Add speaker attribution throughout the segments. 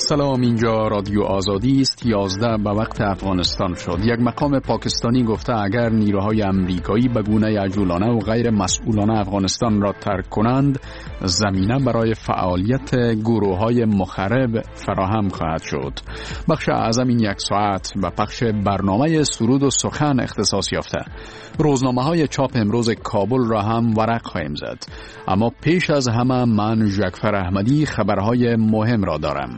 Speaker 1: سلام، اینجا رادیو آزادی است. 11 به وقت افغانستان شد. یک مقام پاکستانی گفته اگر نیروهای امریکایی به گونه عجولانه و غیر مسئولانه افغانستان را ترک کنند، زمینه برای فعالیت گروه‌های مخرب فراهم خواهد شد. بخش اعظم این یک ساعت به پخش برنامه سرود و سخن اختصاص یافته. روزنامه‌های چاپ امروز کابل را هم ورق خواهیم زد. اما پیش از همه من ژکفر احمدی خبرهای مهم را دارم.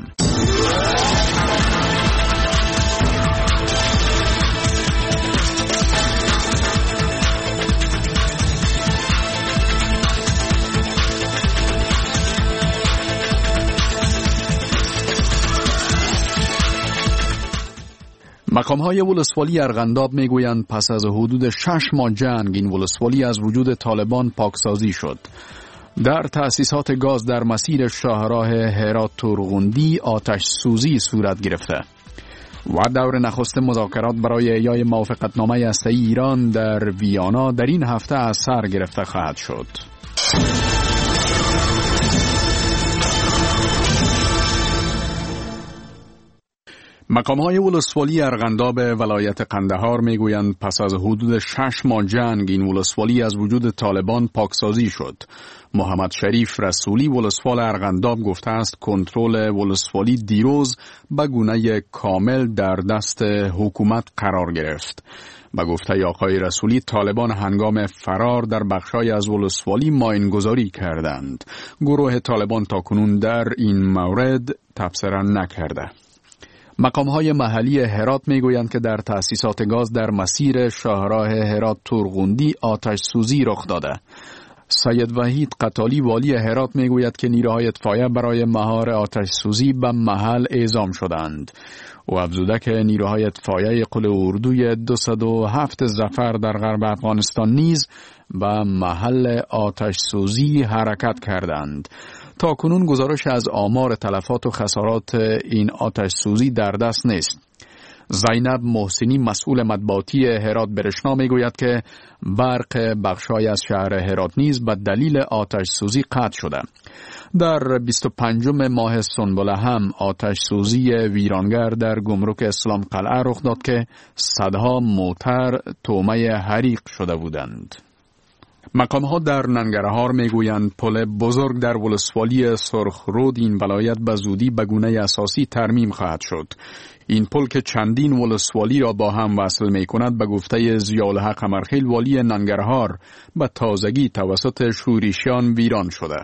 Speaker 1: مقام‌های ولسوالی ارغنداب میگویند پس از حدود 6 ماه جنگ این ولسوالی از وجود طالبان پاکسازی شد. در تأسیسات گاز در مسیر شاهراه هرات تورغوندی آتش سوزی صورت گرفته و دور نخست مذاکرات برای احیای موافقتنامه هسته‌ای ایران در ویانا در این هفته از سر گرفته خواهد شد. مقام‌های ولسوالی ارغنداب ولایت قندهار میگویند پس از حدود 6 ماه جنگ این ولسوالی از وجود طالبان پاکسازی شد. محمد شریف رسولی ولسوال ارغنداب گفته است کنترل ولسوالی دیروز به گونه کامل در دست حکومت قرار گرفت. به گفته آقای رسولی طالبان هنگام فرار در بخشای از ولسوالی ماینگذاری کردند. گروه طالبان تاکنون در این مورد تبصره نکرده. مقام‌های محلی هرات میگویند که در تأسیسات گاز در مسیر شاهراه هرات تورغوندی آتش سوزی رخ داده. سید وحید قتالی والی هرات میگوید که نیروهای اطفائیه برای مهار آتش سوزی به محل اعزام شدند. او افزوده که نیروهای اطفائیه قل اردوی 207 ظفر در غرب افغانستان نیز به محل آتش سوزی حرکت کردند. تا کنون گزارش از آمار تلفات و خسارات این آتش سوزی در دست نیست. زینب محسنی مسئول مطبوعاتی هرات برشنا میگوید که برق بخشای از شهر هرات نیز به دلیل آتش سوزی قطع شده. در 25 ماه سنبله هم آتش سوزی ویرانگر در گمرک اسلام قلعه رخ داد که صدها موتر طعمه حریق شده بودند. مقام‌ها در ننگرهار میگویند پل بزرگ در ولسوالی سرخرود این ولایت به زودی به گونه اساسی ترمیم خواهد شد. این پل که چندین ولسوالی را با هم وصل می‌کند به گفته ضیاءالحق قمرخیل والی ننگرهار به تازگی توسط شورشیان ویران شده.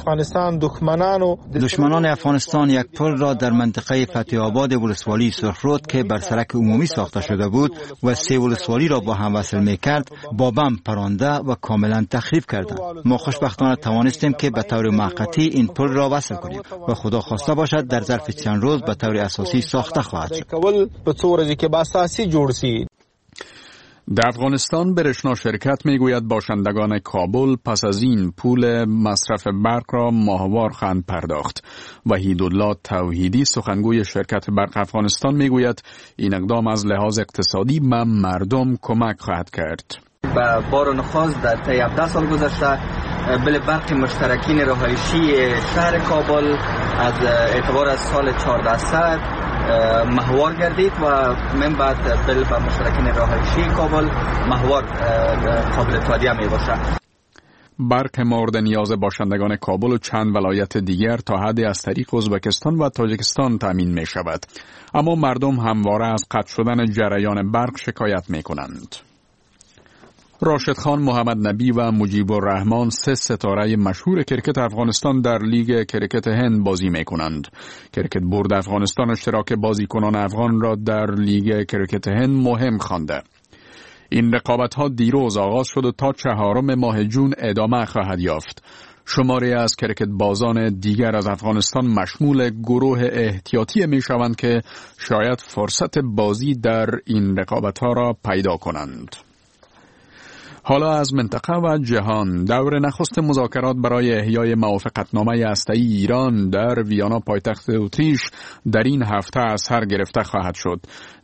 Speaker 2: دشمنان افغانستان یک پل را در منطقه فتح آباد ولسوالی سرخرود که بر سرک عمومی ساخته شده بود و 3 ولسوالی را با هم وصل می‌کرد با بم پرانده و کاملا تخریب کردند. ما خوشبختانه توانستیم که به طور موقتی این پل را وصل کنیم و خدا خواسته باشد در ظرف چند روز به طور اساسی ساخته خواهد شد.
Speaker 1: در افغانستان برشنا شرکت میگوید باشندگان کابل پس از این پول مصرف برق را ماهوار خواهند پرداخت. وحیدالله توحیدی سخنگوی شرکت برق افغانستان میگوید این اقدام از لحاظ اقتصادی به مردم کمک خواهد کرد.
Speaker 3: با بار نخست در طی 17 سال گذشته بل برق مشترکین رهایشی شهر کابل از اعتبار از سال 1400 ماهوار گردید و من بعد بل با مشترکین رهایشی کابل ماهوار قابل تادیه می باشد.
Speaker 1: برق مورد نیاز باشندگان کابل و چند ولایت دیگر تا حدی از طریق ازبکستان و تاجیکستان تامین می شود. اما مردم همواره از قطع شدن جریان برق شکایت می کنند. راشد خان محمد نبی و مجیب الرحمن 3 ستاره مشهور کرکت افغانستان در لیگ کرکت هند بازی می کنند. کرکت بورد افغانستان اشتراک بازیکنان افغان را در لیگ کرکت هند مهم خوانده. این رقابت‌ها دیروز آغاز شد و تا 4 ماه جون ادامه خواهد یافت. شماری از کرکت بازان دیگر از افغانستان مشمول گروه احتیاطی می شوند که شاید فرصت بازی در این رقابت‌ها را پیدا کنند. حالا از منطقه و جهان. دور نخست مذاکرات برای احیای موافقتنامه هسته‌ای ایران در ویانا پایتخت اتریش در این هفته از سر گرفته خواهد شد.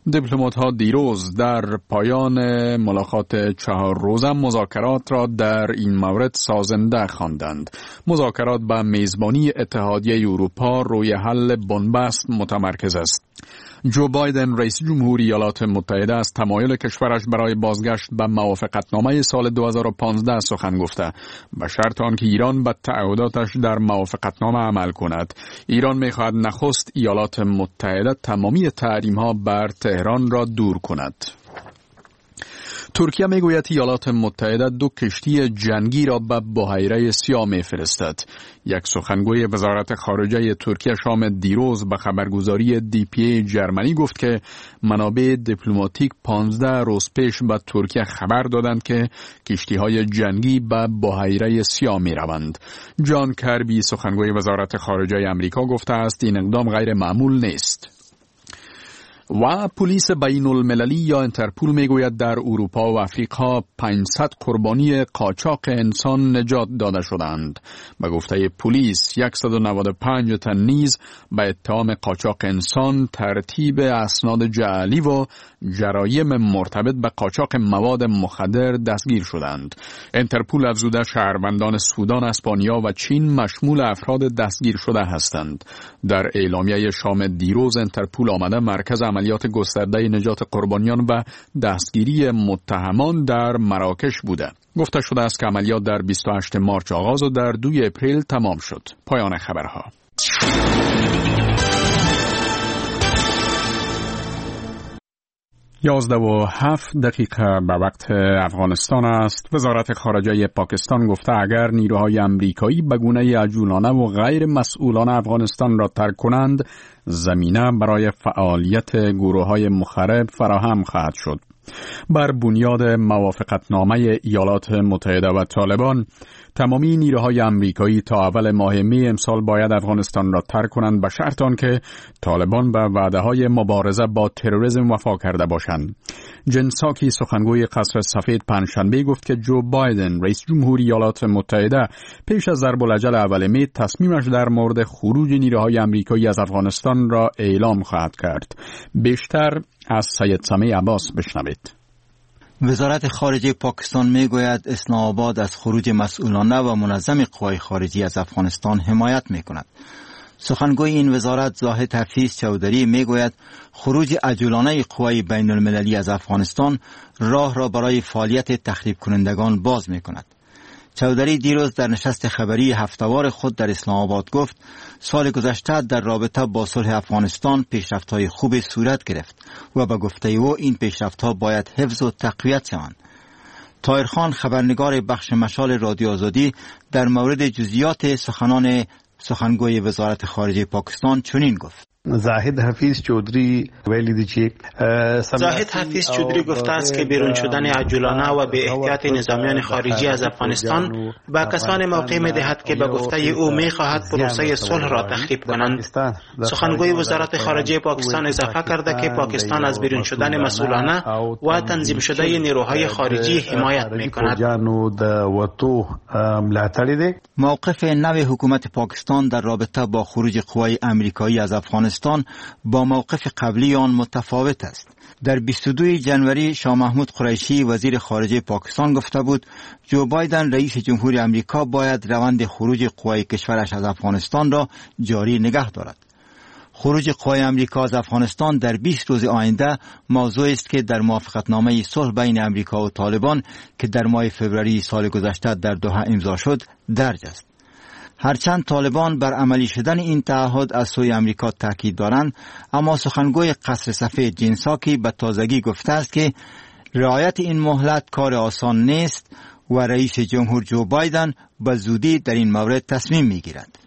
Speaker 1: دیپلمات‌ها دیروز در پایان ملاقات 4 روزه مذاکرات را در این مورد سازنده خواندند. مذاکرات به میزبانی اتحادیه اروپا روی حل بنبست متمرکز است. جو بایدن رئیس جمهوری ایالات متحده از تمایل کشورش برای بازگشت به موافقتنامه سال 2015 سخن گفته، به شرط آنکه ایران به تعهداتش در موافقتنامه عمل کند. ایران می‌خواهد نخست ایالات متحده تمامی تحریم‌ها بر تهران را دور کند. ترکیه میگوید ایالات متحده 2 کشتی جنگی را به بحیره سیاه میفرستد. یک سخنگوی وزارت خارجه ترکیه شام دیروز به خبرگزاری DPA جرمنی گفت که منابع دیپلماتیک 15 روز پیش به ترکیه خبر دادند که کشتی‌های جنگی به بحیره سیاه میروند. جان کربی سخنگوی وزارت خارجه آمریکا گفته است این اقدام غیر معمول نیست. و پلیس بین المللی یا انترپول میگوید در اروپا و افریقا 500 قربانی قاچاق انسان نجات داده شدند. به گفته پلیس 195 تن نیز به اتهام قاچاق انسان، ترتیب اسناد جعلی و جرایم مرتبط به قاچاق مواد مخدر دستگیر شدند. انترپول افزوده شهروندان سودان، اسپانیا و چین مشمول افراد دستگیر شده هستند. در اعلامیه شام دیروز انترپول آمده مرکز عملیات گسترده نجات قربانیان و دستگیری متهمان در مراکش بوده. گفته شده است که عملیات در 28 مارس آغاز و در 2 اپریل تمام شد. پایان خبرها. 11:07 به وقت افغانستان است. وزارت خارجه پاکستان گفته اگر نیروهای امریکایی به گونه عجولانه و غیر مسئولانه افغانستان را ترک کنند، زمینه برای فعالیت گروه‌های مخرب فراهم خواهد شد. بر بنیاد موافقتنامه ایالات متحده و طالبان، تمامی نیروهای امریکایی تا اول ماه می امسال باید افغانستان را ترک کنند، به شرط آنکه طالبان به وعده‌های مبارزه با تروریسم وفا کرده باشند. جن ساکی سخنگوی قصر سفید پنجشنبه گفت که جو بایدن رئیس جمهوری ایالات متحده پیش از ضرب الاجل اول می تصمیمش در مورد خروج نیروهای امریکایی از افغانستان را اعلام خواهد کرد. بیشتر از سید سمیع عباس بشنوید.
Speaker 2: وزارت خارجه پاکستان میگوید اسلام آباد از خروج مسئولانه و منظم قوای خارجی از افغانستان حمایت میکند. سخنگوی این وزارت زاهد حفیظ چودری میگوید خروج عجولانه قوای بین المللی از افغانستان راه را برای فعالیت تخریب کنندگان باز میکند. چودری دیروز در نشست خبری هفته‌وار خود در اسلام آباد گفت سال گذشته در رابطه با صلح افغانستان پیشرفت‌های خوب صورت گرفت و به گفته او این پیشرفت‌ها باید حفظ و تقویت شوند. طاهر خان خبرنگار بخش مشال رادیو آزادی در مورد جزئیات سخنان سخنگوی وزارت خارجه پاکستان چنین گفت.
Speaker 4: زاهد حفیظ چودری گفته است که بیرون شدن عجولانه و به احتیاط نظامیان خارجی از افغانستان به کسان موقع می‌دهد که به گفته او می‌خواهد پروسه صلح را تخریب کنند. سخنگوی وزارت خارجه پاکستان اضافه کرده که پاکستان از بیرون شدن مسئولانه و تنظیم شده نیروهای خارجی حمایت می‌کند.
Speaker 2: موقف نو حکومت پاکستان در رابطه با خروج قوای امریکایی از افغانستان با موقف قبلی آن متفاوت است. در 22 جنوری شاه محمود قریشی وزیر خارجه پاکستان گفته بود جو بایدن رئیس جمهوری آمریکا باید روند خروج قوای کشورش از افغانستان را جاری نگه دارد. خروج قوای آمریکا از افغانستان در 20 روز آینده موضوعی است که در موافقتنامه صلح بین آمریکا و طالبان که در ماه فوریه سال گذشته در دوحه امضا شد درج است. هرچند طالبان بر عملی شدن این تعهد از سوی آمریکا تاکید دارند، اما سخنگوی قصر سفید جن ساکی به تازگی گفته است که رعایت این مهلت کار آسان نیست و رئیس جمهور جو بایدن به زودی در این مورد تصمیم میگیرد.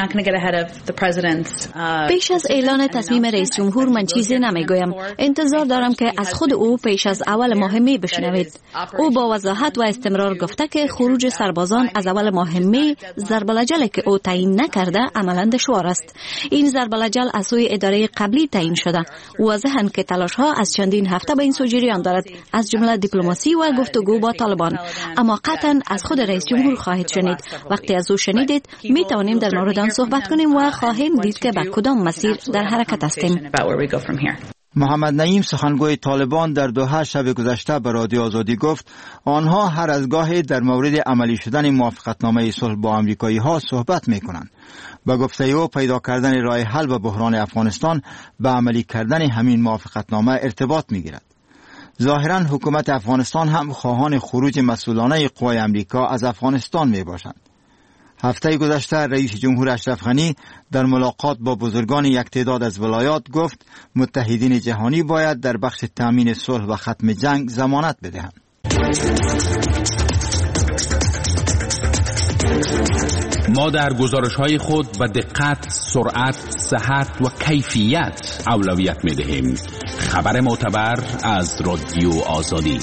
Speaker 5: پیش از اعلان تصمیم رئیس جمهور من چیزی نمیگویم. انتظار دارم که از خود او پیش از اول ماه می بشنوید. او با وضاحت و استمرار گفته که خروج سربازان از اول ماه می ضرب الاجل که او تعیین نکرده عملا دشوار است. این ضرب الاجل از سوی اداره قبلی تعیین شده. واضحاً که تلاش ها از چندین هفته به این سو جریان دارد، از جمله دیپلماسی و گفتگو با طالبان. اما قطعاً از خود رئیس جمهور خواهید شنید. وقتی از او شنیدید می توانیم در مورد آن صحبت کنیم و خواهیم دید که به کدام مسیر در حرکت هستیم.
Speaker 2: محمد نعیم سخنگوی طالبان در دوحه شب گذشته به رادیو آزادی گفت آنها هر از گاهی در مورد عملی شدن موافقتنامه صلح با آمریکایی ها صحبت می کنند. به گفته او پیدا کردن راه حل به بحران افغانستان به عملی کردن همین موافقتنامه ارتباط می گیرد. ظاهرا حکومت افغانستان هم خواهان خروج مسئولانه قوای امریکا از افغانستان می باشند. هفته گذشته رئیس جمهور اشرف غنی در ملاقات با بزرگان یک تعداد از ولایات گفت متحدین جهانی باید در بخش تامین صلح و ختم جنگ ضمانت بدهند.
Speaker 6: ما در گزارش‌های خود به دقت، سرعت، صحت و کیفیت اولویت می‌دهیم. خبر معتبر از رادیو آزادی.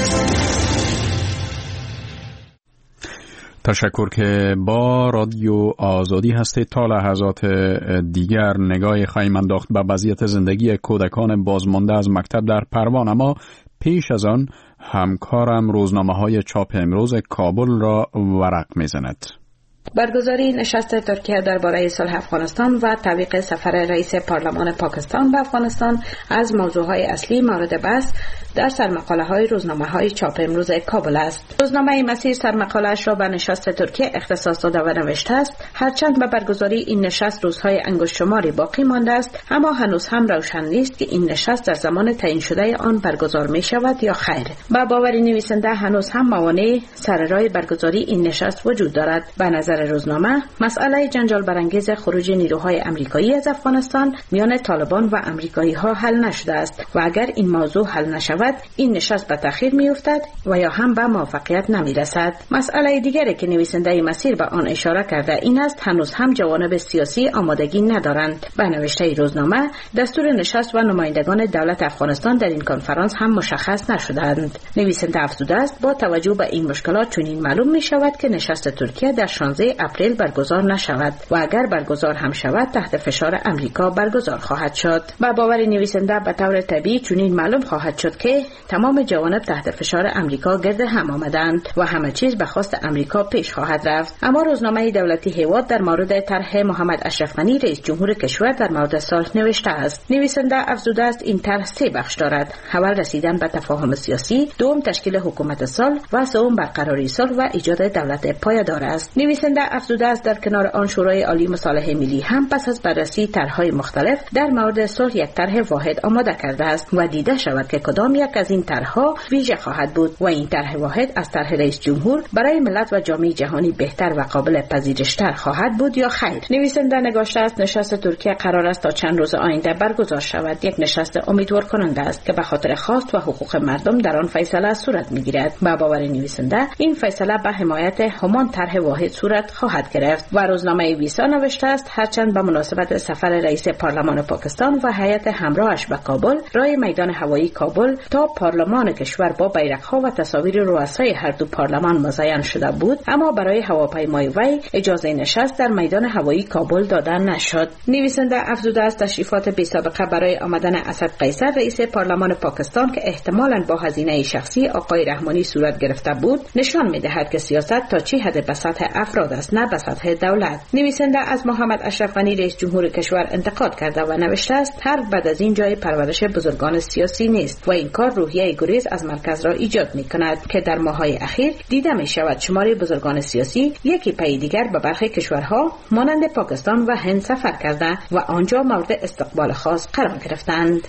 Speaker 1: تشکر که با رادیو آزادی هستید. تا لحظات دیگر نگاهی خواهیم انداخت به وضعیت زندگی کودکان بازمانده از مکتب در پروان، اما پیش از آن همکارم روزنامه‌های چاپ امروز کابل را ورق می‌زند.
Speaker 7: برگزاری نشست ترکیه درباره صلح افغانستان و تعویق سفر رئیس پارلمان پاکستان به افغانستان از موضوعهای اصلی مورد بحث در سرمقاله‌های روزنامه‌های چاپ امروز کابل است. روزنامه مسیر سرمقاله‌اش را به نشست ترکیه اختصاص داده و نوشته است هرچند به برگزاری این نشست روزهای انگشت شماری باقی مانده است، اما هنوز هم روشن نیست که این نشست در زمان تعیین شده آن برگزار می‌شود یا خیر. با باور نویسنده هنوز هم موانع سر راه برگزاری این نشست وجود دارد. به نظر روزنامه مسئله جنجال برانگیز خروج نیروهای آمریکایی از افغانستان میان طالبان و آمریکایی‌ها حل نشده است و اگر این موضوع حل نشود این نشست به تأخیر میافتد و یا هم به موفقیت نمیرسد. مسئله دیگری که نویسنده مسیر به آن اشاره کرده این است هنوز هم جوانب سیاسی آمادگی ندارند. به نوشته روزنامه دستور نشست و نمایندگان دولت افغانستان در این کنفرانس هم مشخص نشدند. نویسنده افزوده است با توجه به این مشکلات چنین معلوم می شود که نشست ترکیه در 16 اپریل برگزار نشود و اگر برگزار هم شود تحت فشار امریکا برگزار خواهد شد. با باور نویسنده به طور طبیعی چنین معلوم خواهد شد که تمام جوانب تحت فشار امریکا گرد هم آمدند و همه چیز به خواست امریکا پیش خواهد رفت. اما روزنامه دولتی هیواد در مورد طرح محمد اشرف غنی رئیس جمهور کشور در مورد صلح نوشته است. نویسنده افزوده است این طرح 3 بخش دارد: اول رسیدن به تفاهم سیاسی، دوم تشکیل حکومت صلح و سوم برقراری صلح و ایجاد دولت پایدار است. نویسنده افزوده است در کنار آن شورای عالی مصالحه ملی هم پس از بررسی طرح‌های مختلف در مورد صلح یک طرح واحد آماده کرده است و دیده شود که کدام یک از این طرح‌ها ویژه خواهد بود و این طرح واحد از طرح رئیس جمهور برای ملت و جامعه جهانی بهتر و قابل پذیرش‌تر خواهد بود یا خیر. نویسنده نگاشته است نشست ترکیه قرار است تا چند روز آینده برگزار شود. یک نشست امیدوار کننده است که به خاطر خواست و حقوق مردم در آن فیصله صورت می‌گیرد. با باور نویسنده این فیصله به حمایت همان طرح واحد صورت خواهد گرفت. و روزنامه ویسا نوشته است هرچند به مناسبت سفر رئیس پارلمان پاکستان و هیئت همراهش به کابل رای میدان هوایی کابل تا پارلمان کشور با بیرق‌ها و تصاویر رؤسای هر دو پارلمان مزین شده بود، اما برای هواپیمای وی اجازه نشست در میدان هوایی کابل داده نشد. نویسنده افزوده است تشریفات بی سابقه برای آمدن اسد قیصر رئیس پارلمان پاکستان که احتمالاً با هزینه شخصی آقای رحمانی صورت گرفته بود نشان می‌دهد که سیاست تا چه حد به سطح افراد است نه به سطح دولت. نویسنده از محمد اشرف غنی رئیس جمهور کشور انتقاد کرده و نوشته است حرب بعد از این جای پرورش بزرگان سیاسی نیست و این کار روحیه گریز از مرکز را ایجاد می‌کند که در ماه‌های اخیر دیده می‌شود شمار بزرگان سیاسی یکی پی دیگر به برخی کشورها مانند پاکستان و هند سفر کرده و آنجا مورد استقبال خاص قرار گرفتند.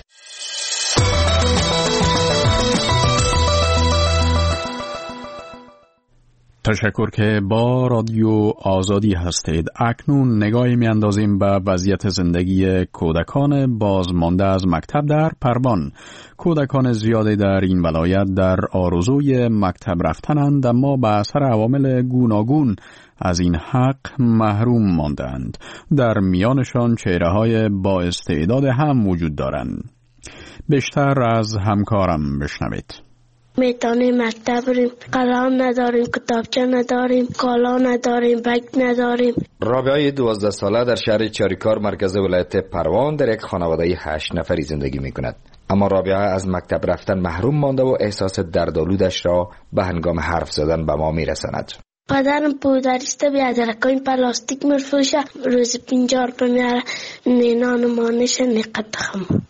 Speaker 1: تشکر که با رادیو آزادی هستید. اکنون نگاهی می‌اندازیم به وضعیت زندگی کودکان بازمانده از مکتب در پروان. کودکان زیادی در این ولایت در آرزوی مکتب رفتنند، اما به اثر عوامل گوناگون از این حق محروم ماندند. در میانشان چهره‌های با استعداد هم وجود دارند. بیشتر از همکارم بشنوید.
Speaker 8: میتونیم مکتب بریم، قلم نداریم، کتابچه نداریم، کالا نداریم، بگ نداریم.
Speaker 9: رابعه 12 ساله در شهر چاریکار مرکز ولایت پروان در یک خانواده 8 نفری زندگی می کند. اما رابعه از مکتب رفتن محروم مانده و احساس دردآلودش را به هنگام حرف زدن به ما می رساند.
Speaker 8: پدرم پودریسته بیادرکای پلاستیک میفروشه، روز 50 روپیه میاره، نینان مانش نقد بخم.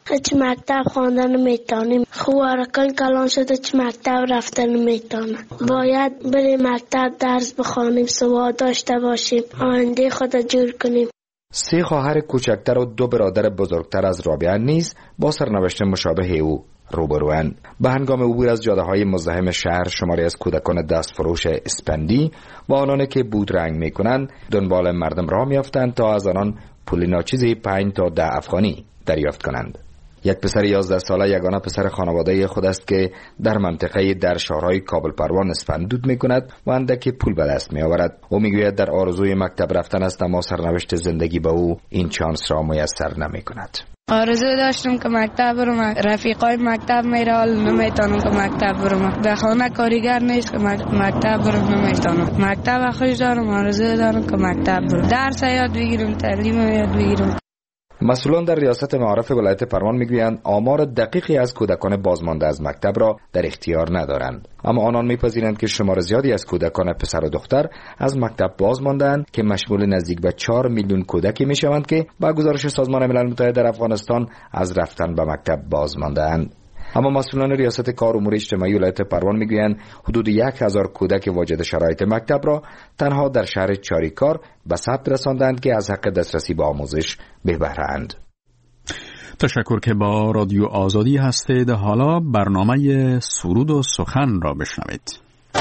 Speaker 8: هیچ مکتب خواندن نمیتونیم. خوارکان کلان شده چه مکتب رفتن نمیتونه. باید بریم مکتب درس بخوانیم، سواد داشته باشیم، آینده خود جور کنیم.
Speaker 9: 3 خواهر کوچکتر و 2 برادر بزرگتر از رابعه نیز با سرنوشت مشابه او روبروند. به هنگام عبور از جاده‌های مزدحم شهر شماری از کودکان دستفروش اسپندی و آنان که بودرنگ می‌کنند دنبال مردم راه می‌افتند تا از آنان پول ناچیزی 5 تا 10 افغانی دریافت کنند. یک پسر 11 ساله یگانه پسر خانواده خود است که در منطقه در شهرهای کابل پروان اسفندود می‌کند و اندکی پول به دست می‌آورد. او می‌گوید در آرزوی مکتب رفتن است، اما سرنوشت زندگی به او این چانس را میسر نمی‌کند.
Speaker 10: آرزو داشتم که مکتب برم، رفیقای مکتب میره حال نمیتونم که مکتب برم. به خانه کاریگر نیست که مکتب برم نمیتونم. مکتب خوش دارم، آرزو دارم که مکتب برم، درس یاد بگیرم، تعلیم یاد بگیرم.
Speaker 9: مسئولان در ریاست معارف ولایت پروان میگویند آمار دقیقی از کودکان بازمانده از مکتب را در اختیار ندارند، اما آنان میپذیرند که شمار زیادی از کودکان پسر و دختر از مکتب بازمانده‌اند که مشمول نزدیک به 4 میلیون کودکی میشوند که با گزارش سازمان ملل متحد در افغانستان از رفتن به مکتب بازمانده‌اند. اما مسئولان ریاست کار امور اجتماعی ولایت پروان میگویند حدود 1000 کودک واجد شرایط مکتب را تنها در شهر چاریکار به ثبت رساندند که از حق دسترسی به آموزش بی بهره اند.
Speaker 1: تشکر که با رادیو آزادی هستید. حالا برنامه سرود و سخن را بشنوید.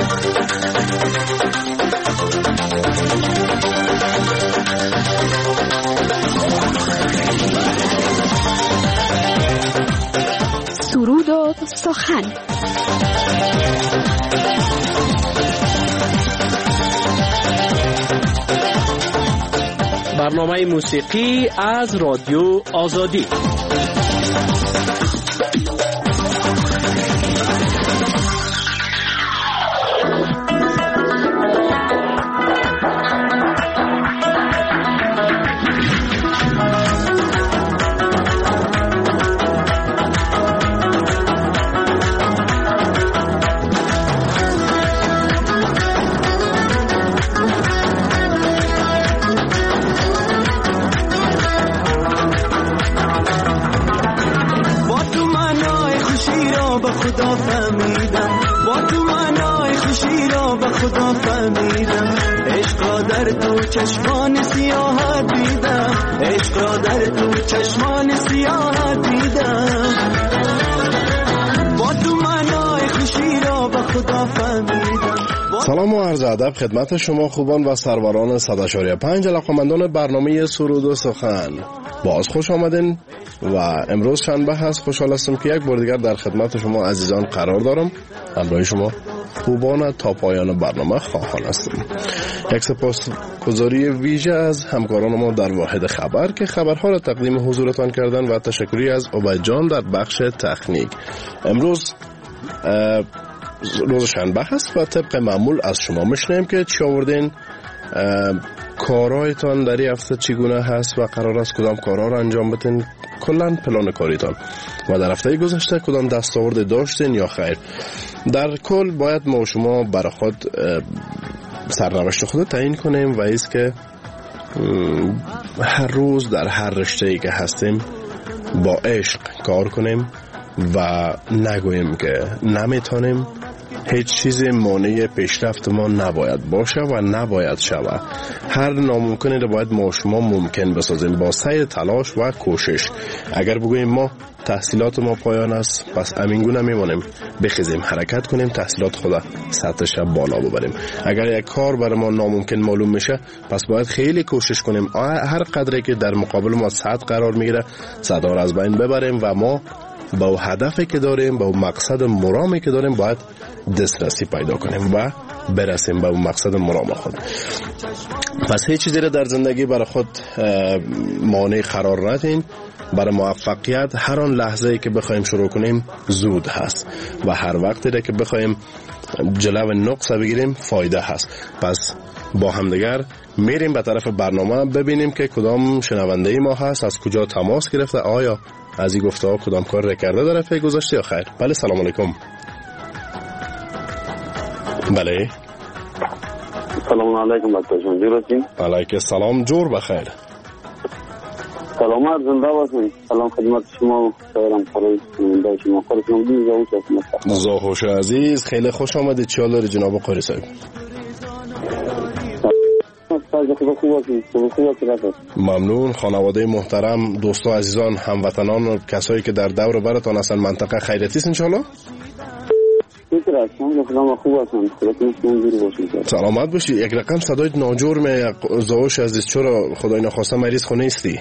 Speaker 5: سرود و سخن.
Speaker 11: برنامه موسیقی از رادیو آزادی.
Speaker 12: چشمان سیاهت دیدم، عشق را در تو چشمان سیاهت دیدم، با تو معنای خوشی را به خدا فهمیدم.
Speaker 13: سلام و عرض ادب خدمت شما خوبان و سروران 100.5 علاقه‌مندان برنامه سرود و سخن. باز خوش آمدین و امروز شنبه هست. خوشحال هستم که یک بار دیگر در خدمت شما عزیزان قرار دارم. همراه شما خوبان تا پایان برنامه خواهان هستم. یک سپاسگزاری ویژه از همکاران ما در واحد خبر که خبرها را تقدیم حضورتان کردن و تشکری از عبید جان در بخش تکنیک. امروز روز شنبه هست و طبق معمول از شما میشنیم که چی آوردین، کارهایتان در این هفته چگونه هست و قرار است کدام کارها را انجام بدین، کلا پلان کاریتان و در هفته گذشته کدام دستاورد داشتین یا خیر. در کل باید ما و شما برای خود سرنوشت خود تعیین کنیم و ایست که هر روز در هر رشته‌ای که هستیم با عشق کار کنیم و نگوییم که نمیتونیم. هیچ چیز مانع پیشرفت ما نباید باشه و نباید شود. هر ناممکنی رو باید ما شما ممکن بسازیم با سعی، تلاش و کوشش. اگر بگوییم ما تحصیلات ما پایان است، پس امینگونه میمونیم، بخیزیم حرکت کنیم، تحصیلات خدا سطحش بالا ببریم. اگر یک کار برای ما ناممکن معلوم میشه، پس باید خیلی کوشش کنیم هر قدری که در مقابل ما سطح قرار میگیره صدا را از بین ببریم و ما با هدفی که داریم، با مقصد مرامی که داریم باید دسترسی پیدا کنیم و برسیم به مقصد مرام خود. پس هیچ چیزی را در زندگی برای خود مانع قرار ندین. برای موفقیت هر آن لحظه‌ای که بخوایم شروع کنیم زود هست و هر وقتی که بخوایم جلو نقص بگیریم فایده هست. پس با همدیگر میریم به طرف برنامه ببینیم که کدام شنونده ما هست، از کجا تماس گرفته، آیا از این گفته ها کدام کار را کرده در هفته گذشته یا خیر. بله سلام علیکم. بله
Speaker 14: سلام علیکم دکتر جان، جور هستین؟
Speaker 13: علیکم السلام، جور بخیر.
Speaker 14: سلامت زنده باشید. سلام خدمت شما سایرم خورای زنده شما خورشم دیگه
Speaker 13: زاهوش عزیز خیلی خوش آمدید. چی حال داری جناب قاری صاحب؟ ممنون. خانواده محترم، دوستا عزیزان، هموطنان و کسایی که در دور و برتان هستن منطقه خیریتی است انشالله؟ سلامت باشی. یک رقم صدایت ناجور می زاهوش عزیز. چرا خدای نخواسته مریض خونه استی؟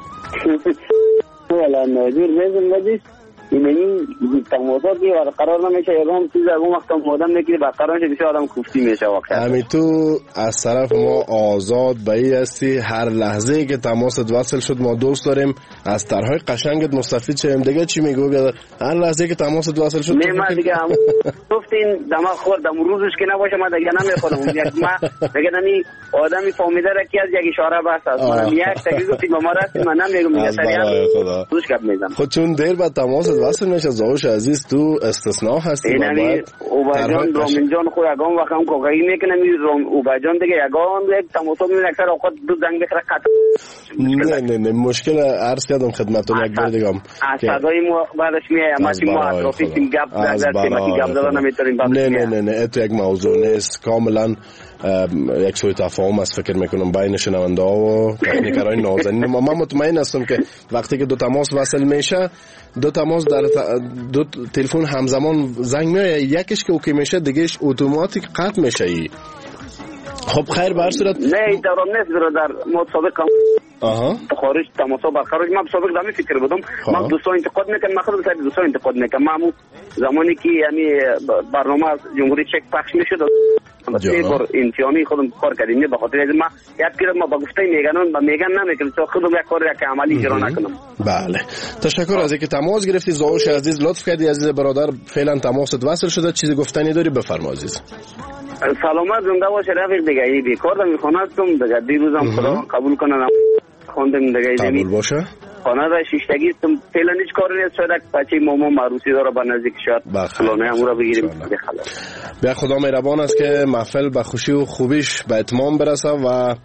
Speaker 14: والا ناجور میزن این تماساتی و قرار نمیشه اگرام چیز اون وقت آدم میگیره برقرار میشه بشه آدم کوفتی میشه واقعا.
Speaker 13: همین تو از طرف ما آزاد بایی هستی. هر لحظه که تماست وصل شد ما دوست داریم از طرحهای قشنگت مستفید شیم. دیگه چی میگو؟ هر لحظه که تماست وصل شد
Speaker 14: من دیگه هم گفتین دماغ خوردم روزش که نباشه من دیگه نمیخورم. من دیگه نمی آدمی فهمیده را که از یک اشاره بس است. من یک تاکید گفتید ما رفتیم من نمیگم میگه سریع روش گپ میزنم.
Speaker 13: خود چون دیر بعد تماست وصل میشه زاهوش عزیز تو استثناء هستی.
Speaker 14: اینمی اوباجان رامین جان خو یگان وقت هم کوکایی میکنه می اوباجان دیگه یگان یک تماسا می اکثر اوقات دو زنگ بخره قطع.
Speaker 13: نه مشکل عرض کردم خدمتتون یک بار دیگه هم
Speaker 14: صدای مو بعدش میاد ما ما اطرافی تیم گپ در تیماتی گپ زدن نمیتونیم بعدش
Speaker 13: نه تو یک موضوع نیست. کاملا یک سوی تفاهم است فکر میکنم بین شنونده ها و تکنیکرهای نازنین. من مطمئن هستم که وقتی که دو تماس وصل میشه دو تماس در دو تلفن همزمان زنگ میاد یکیش که اوکی میشه دیگهش اتوماتیک قطع میشه. خب خیر به هر صورت
Speaker 14: نه این دوران نیست برادر. ما سابقا خارج تماسا برقرار من سابق دمی فکر بودم. من دوستا انتقاد میکنم مخصوصا سر دوستا انتقاد میکنم. من زمانی که یعنی برنامه جمهوری چک پخش میشد سه بار امتحانی خودم کار کردیم. به خاطر از ما یاد کردم ما با گفته میگن و میگن نمیکنم تو خودم یک کار یک عملی اجرا نکنم.
Speaker 13: بله تشکر از اینکه تماس گرفتی زاهوش عزیز. لطف کردی عزیز برادر. فعلا تماست وصل شده. چیزی گفتنی داری بفرما عزیز.
Speaker 14: سلامت زنده باشه رفیق. دیگه ای بیکار میخونستم دیگه دیروزم خدا قبول کنه خوندم دیگه
Speaker 13: قبول باشه.
Speaker 14: خانه را شیشتگی فعلا هیچ کاری نیست. شاید بچه ماما معروسی داره به نزدیک شاید فلانه همون را بگیریم.
Speaker 13: بیا خدا مهربان است که محفل به خوشی و خوبیش به اتمام برسه و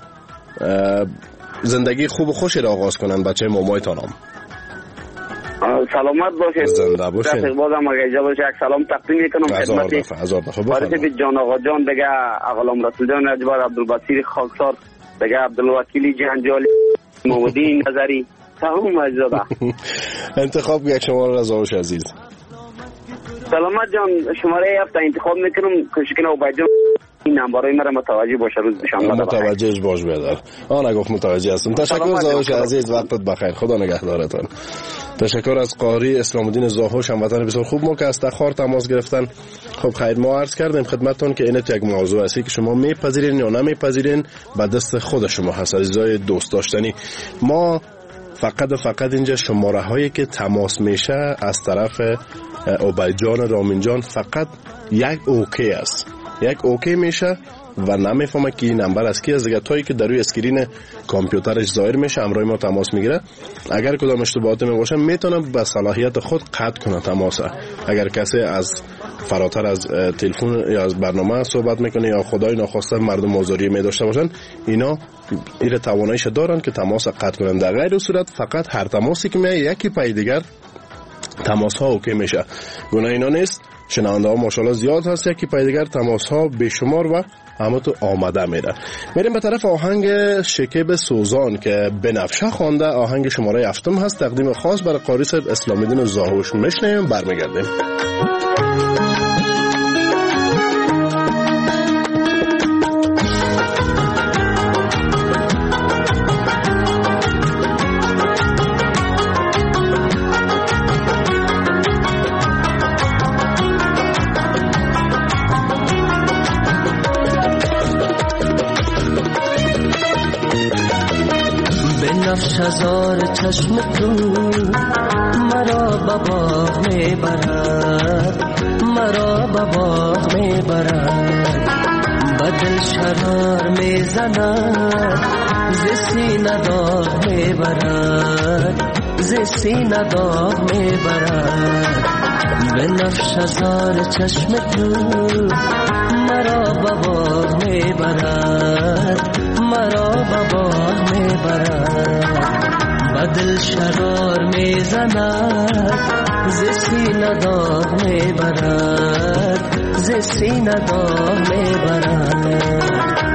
Speaker 13: زندگی خوب و خوشی را آغاز کنن بچه مامایتان هم.
Speaker 14: سلامت باشه.
Speaker 13: زنده باشه.
Speaker 14: رفیق بازم اگه اجازه باشه یک سلام تقدیم میکنم خدمت وارث جان آقا جان دیگه اقلام رسول جان اجبار عبدالبصیر خاکسار دیگه عبدالوکیلی جنجالی محمودی نظری تمام اجزا.
Speaker 13: انتخاب یک شماره را زاهوش عزیز.
Speaker 14: سلامت جان شماره 7 انتخاب میکنم کوشش کنم اوباجان این نمبرای مرا متوجه باشه روز بشم.
Speaker 13: متوجهش باش بیادر. نگفت متوجه هستم. تشکر زاهوش عزیز. وقتت بخیر. خدا نگهدارتان. تشکر از قاری اسلام الدین زاهوش هموطن بسیار خوب ما که از تخار تماس گرفتن. خب خیر ما عرض کردیم خدمتتون که این یک موضوع است که شما میپذیرین یا نمیپذیرین به دست خود شما هست عزیزای دوست داشتنی. ما فقط اینجا شماره هایی که تماس میشه از طرف اوباجان رامین جان فقط یک اوکی است. یک اوکی میشه و نمیفهمه که این نمبر از کی از دیگه تایی که در روی اسکرین کامپیوترش ظاهر میشه همراه ما تماس میگیره. اگر کدام اشتباهاتی میباشه میتونه به صلاحیت خود قطع کنه تماس. اگر کسی از فراتر از تلفن یا از برنامه صحبت میکنه یا خدای ناخواسته مردم آزاری میداشته باشن اینا این تواناییش دارن که تماس قطع کنن. در غیر صورت فقط هر تماسی که میاد یکی پای دیگر تماس ها اوکی میشه. گناه اینا نیست. شنونده ها ماشاءالله زیاد هست. یکی پای دیگر تماس ها بیشمار و همه تو آمده میره. میریم به طرف آهنگ شکیب سوزان که بنفشه خوانده. آهنگ شماره 7 هست. تقدیم خاص برای قاری صاحب اسلام الدین زاهوش. میشنیم برمیگردیم.
Speaker 12: هزار چشم تو مرا به باغ میبرد مرا به باغ میبرد بدل شرار میزند ز سینه داغ میبرد ز سینه داغ میبرد به نفش هزار چشم تو مرا به باغ میبرد مرا به باغ میبرد بدل شرار میزند ز سینه داغ میبرد ز سینه داغ میبرد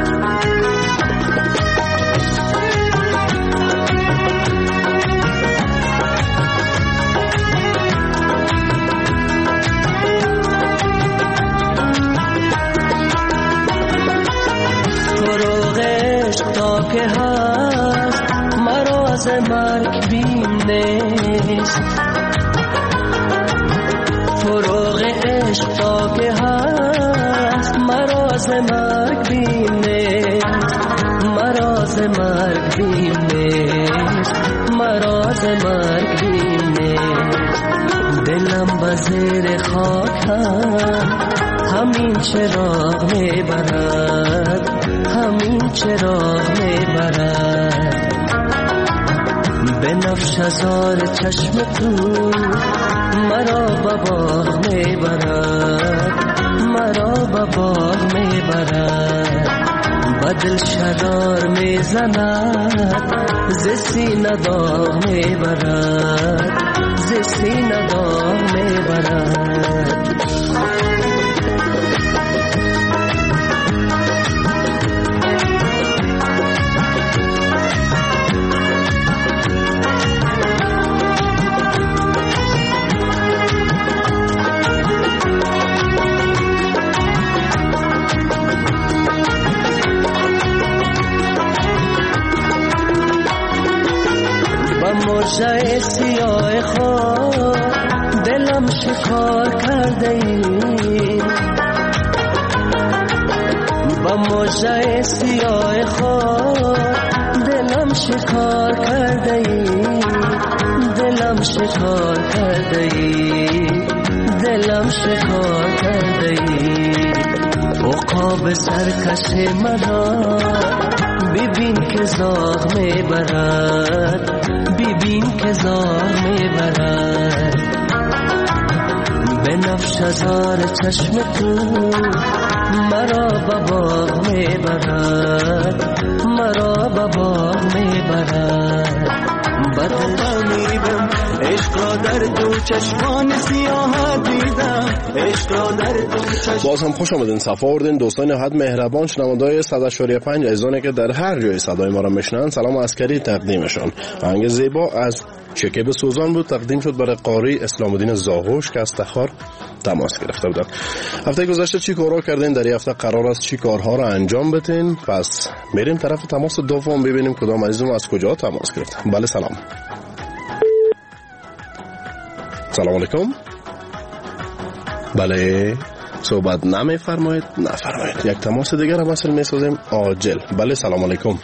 Speaker 12: که هست مراز مرگ بیم نیست فروغ عشق تا که هست مراز مرگ بیم نیست مراز مرگ بیم نیست مراز مرگ بیم نیست دلم بزیر خاک همین چراغ میبرد همین چراغ میبرد بنفش هزار چشم تو مرا به باغ میبرد مرا به باغ میبرد بدل شرار میزند ز سینه داغ میبرد ز سینه داغ میبرد موجه سیاه خود دلم شکار کرده ای با موجه سیاه خود دلم شکار کرده ای دلم شکار کرده ای دلم شکار کرده ای عقاب سرکش مرا ببین که زاغ میبرد ببین که زاغ میبرد بنفش هزار چشم تو مرا به باغ میبرد مرا به باغ میبرد بدمیدم عشق را در دو چشمان سیاه دیدم عشق را در دو چشمان.
Speaker 13: باز هم خوش آمدین، صفا آوردین دوستان نهایت مهربان شنونده‌های 100.5 عزیزانی که در هر جای صدای ما را میشنن. سلام عسکری تقدیمشان. آهنگ زیبا از شکیب سوزان بود، تقدیم شد برای قاری اسلام الدین زاغوش که از تخار تماس گرفته بودن. هفته گذشته چی کارا کردین؟ در این هفته قرار است چی کارها را انجام بدین؟ پس میریم طرف تماس دوم ببینیم کدام عزیزم از کجا تماس گرفت. بله سلام. سلام علیکم. بله صحبت نمیفرمایید؟ نفرمایید. یک تماس دیگر هم اصل میسازیم عاجل. بله سلام علیکم.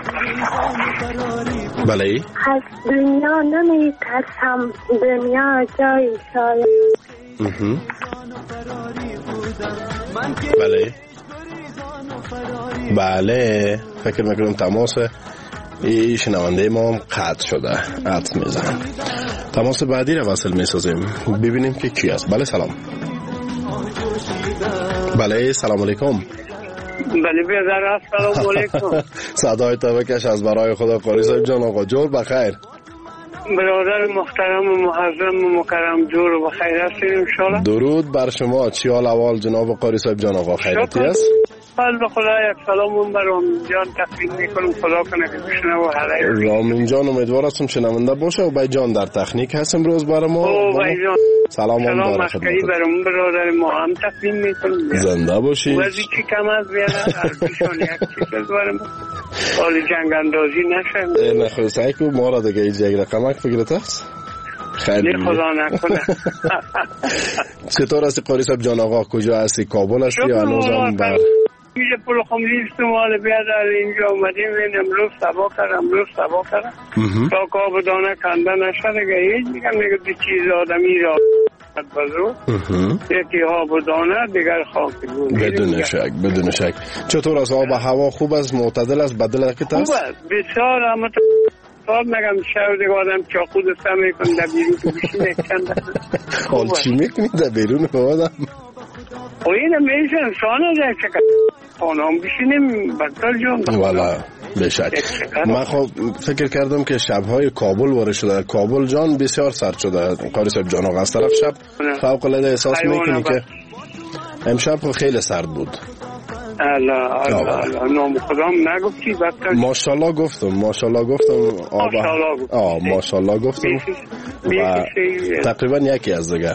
Speaker 13: بله
Speaker 8: از دنیا نمیترسم، دنیا جای شاید.
Speaker 13: بله بله فکر میکنم تماس ای شنونده ما هم قطع شده، قطع میزن. تماس بعدی رو وصل میسازیم ببینیم که کی است. بله سلام. بله سلام علیکم.
Speaker 15: بله بیادر سلام علیکم.
Speaker 13: صدای تو بکش از برای خدا قاری صاحب جان. آقا جور بخیر.
Speaker 15: برادر محترم و معظم و مکرم جور و بخیر هستید انشالله.
Speaker 13: درود بر شما. چی حال احوال جناب قاری صاحب جان؟ آقا خیریتی است؟
Speaker 15: حال به خدا. یک سلام بر رامین جان تقدیم میکنم، خدا کنه که بشنه و حالی.
Speaker 13: رامین جان امیدوار هستم شنونده باشه. و بای جان در تکنیک هست امروز برای ما.
Speaker 15: بای جان
Speaker 13: سلام
Speaker 15: عسکری برام برادر ما هم تقدیم میکنم.
Speaker 13: زنده باشید.
Speaker 15: وزی چی کم از بیادر عربیشان یک چیز برای ما حال جنگ اندازی نشن.
Speaker 13: نخواه سعی کن ما را دیگه یک رقمک فکرت هست؟ خیلی
Speaker 15: خدا نکنه.
Speaker 13: چطور هستی قاری صاحب جان؟ آقا کجا هستی؟ کابل هستی یا هنوزم بر
Speaker 15: میشه پول خملی استعمال بیادر اینجا اومدیم این امروز سبا کردم تا کاب دانه کنده نشده که هیچ میگم دیگه دو چیز آدمی را بزرگ یکی آب و دانه دیگر خاک بود.
Speaker 13: بدون شک. چطور است؟ آب و هوا خوب است؟ معتدل است؟ بدل است؟
Speaker 15: خوب است بسیار. اما صاحب نگم شاید دیگه آدم چاقو دسته میکنه در بیرون که بشینه چند
Speaker 13: حال چی میکنی در بیرون آدم؟
Speaker 15: و این میشه انسان هست چکر خانه هم بشینیم بکتر جان.
Speaker 13: والا بشک. من خب فکر کردم که شبهای کابل وارد شده. کابل جان بسیار سرد شده قاری صاحب جان. آقا از طرف شب فوق العاده احساس میکنی که امشب خیلی سرد بود.
Speaker 15: الله نام خدام نگفتی بکتر.
Speaker 13: ماشاءالله گفتم ماشاءالله گفتم و تقریبا یکی از دیگه.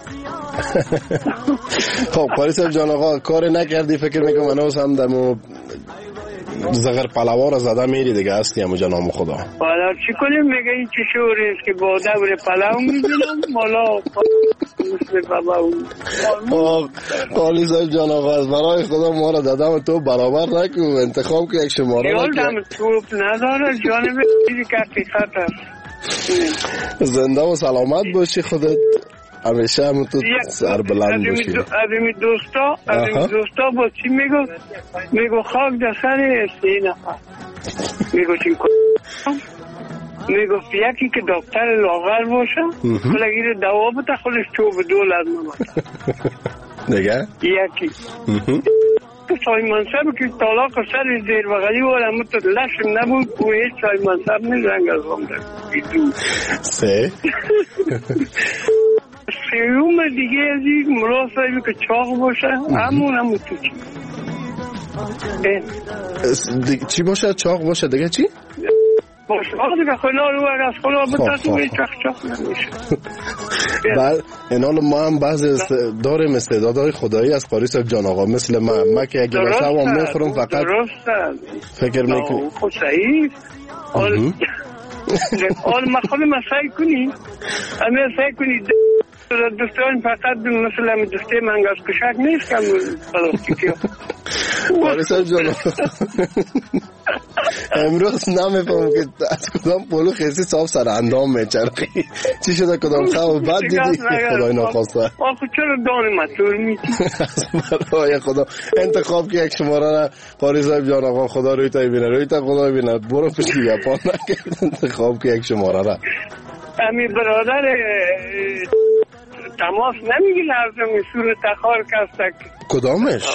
Speaker 13: خب قاری صاحب جان آقا کار نکردی فکر میکنم هنوز هم دمو زغر پلاوا را زده میری دیگه هستی همو جنام خدا.
Speaker 15: حالا چی کنیم میگه این چه شوری است که با دبر پلاو میبینم مالا مثل بابا.
Speaker 13: قاری صاحب جان آقا از برای خدا ما را دادم تو برابر نکن انتخاب که یک شماره
Speaker 15: نکن. یادم توپ نداره جانب چیزی که حقیقت است.
Speaker 13: زنده و سلامت باشی خودت همیشه همون تو سر بلند باشی.
Speaker 15: ادمی دوستا با چی میگو خاک در سر 3 نفر میگو چین میگو یکی که دکتر لاغر باشه بلگیر دوا بتا خودش $2 نماده
Speaker 13: دیگه
Speaker 15: یکی سای منصب که طلاق سر زیر بغلی وارم لشم نبود و هیچ سای منصب نزنگ از هم در
Speaker 13: سه
Speaker 15: سیوم دیگه از این مراسایی که چاق باشه همون تو
Speaker 13: چی باشه چاق باشه دیگه چی؟
Speaker 15: باشه دیگه خلا رو از خلا بتاسو به چاق نمیشه.
Speaker 13: بعد اینال ما هم بعضی داریم استعدادهای خدایی از قاری صاحب جان آقا مثل من که اگه باشه هم میخورم فقط فکر میکنم
Speaker 15: خود صحیح حال ما خودم سعی کنی همه سعی کنی دوستان فقط مثلا می دوسته منگاز کشک نیست کم پلاستیکی
Speaker 13: قاری صاحب جان امروز نمیفهم که از کدام پولو خیسی صاحب سر اندام میچرخی چی شده کدام خواب بعد دیدی خدای ناخواسته
Speaker 15: آخو چرا دانی مطور میتی
Speaker 13: برای خدا انتخاب که یک شماره را قاری صاحب جان آقا خدا روی تا بینه خدا بینه برو پشتی یپان نکرد انتخاب که یک شماره را
Speaker 15: امی برادر تماس نمیگی لازم سور تخار کستک
Speaker 13: کدامش؟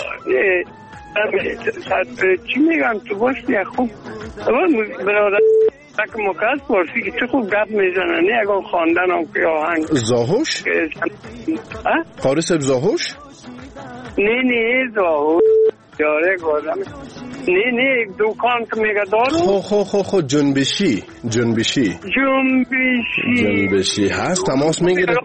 Speaker 15: چی میگن تو باشی خوب برادر تک مکس پرسی که چه خوب گپ میزنن نه اگه خواندن هم که آهنگ
Speaker 13: زاهوش؟ قاری صاحب زاهوش؟
Speaker 15: نه زاهوش یاره گادم نه دوکان که میگه دارو
Speaker 13: خو جنبشی هست تماس میگیره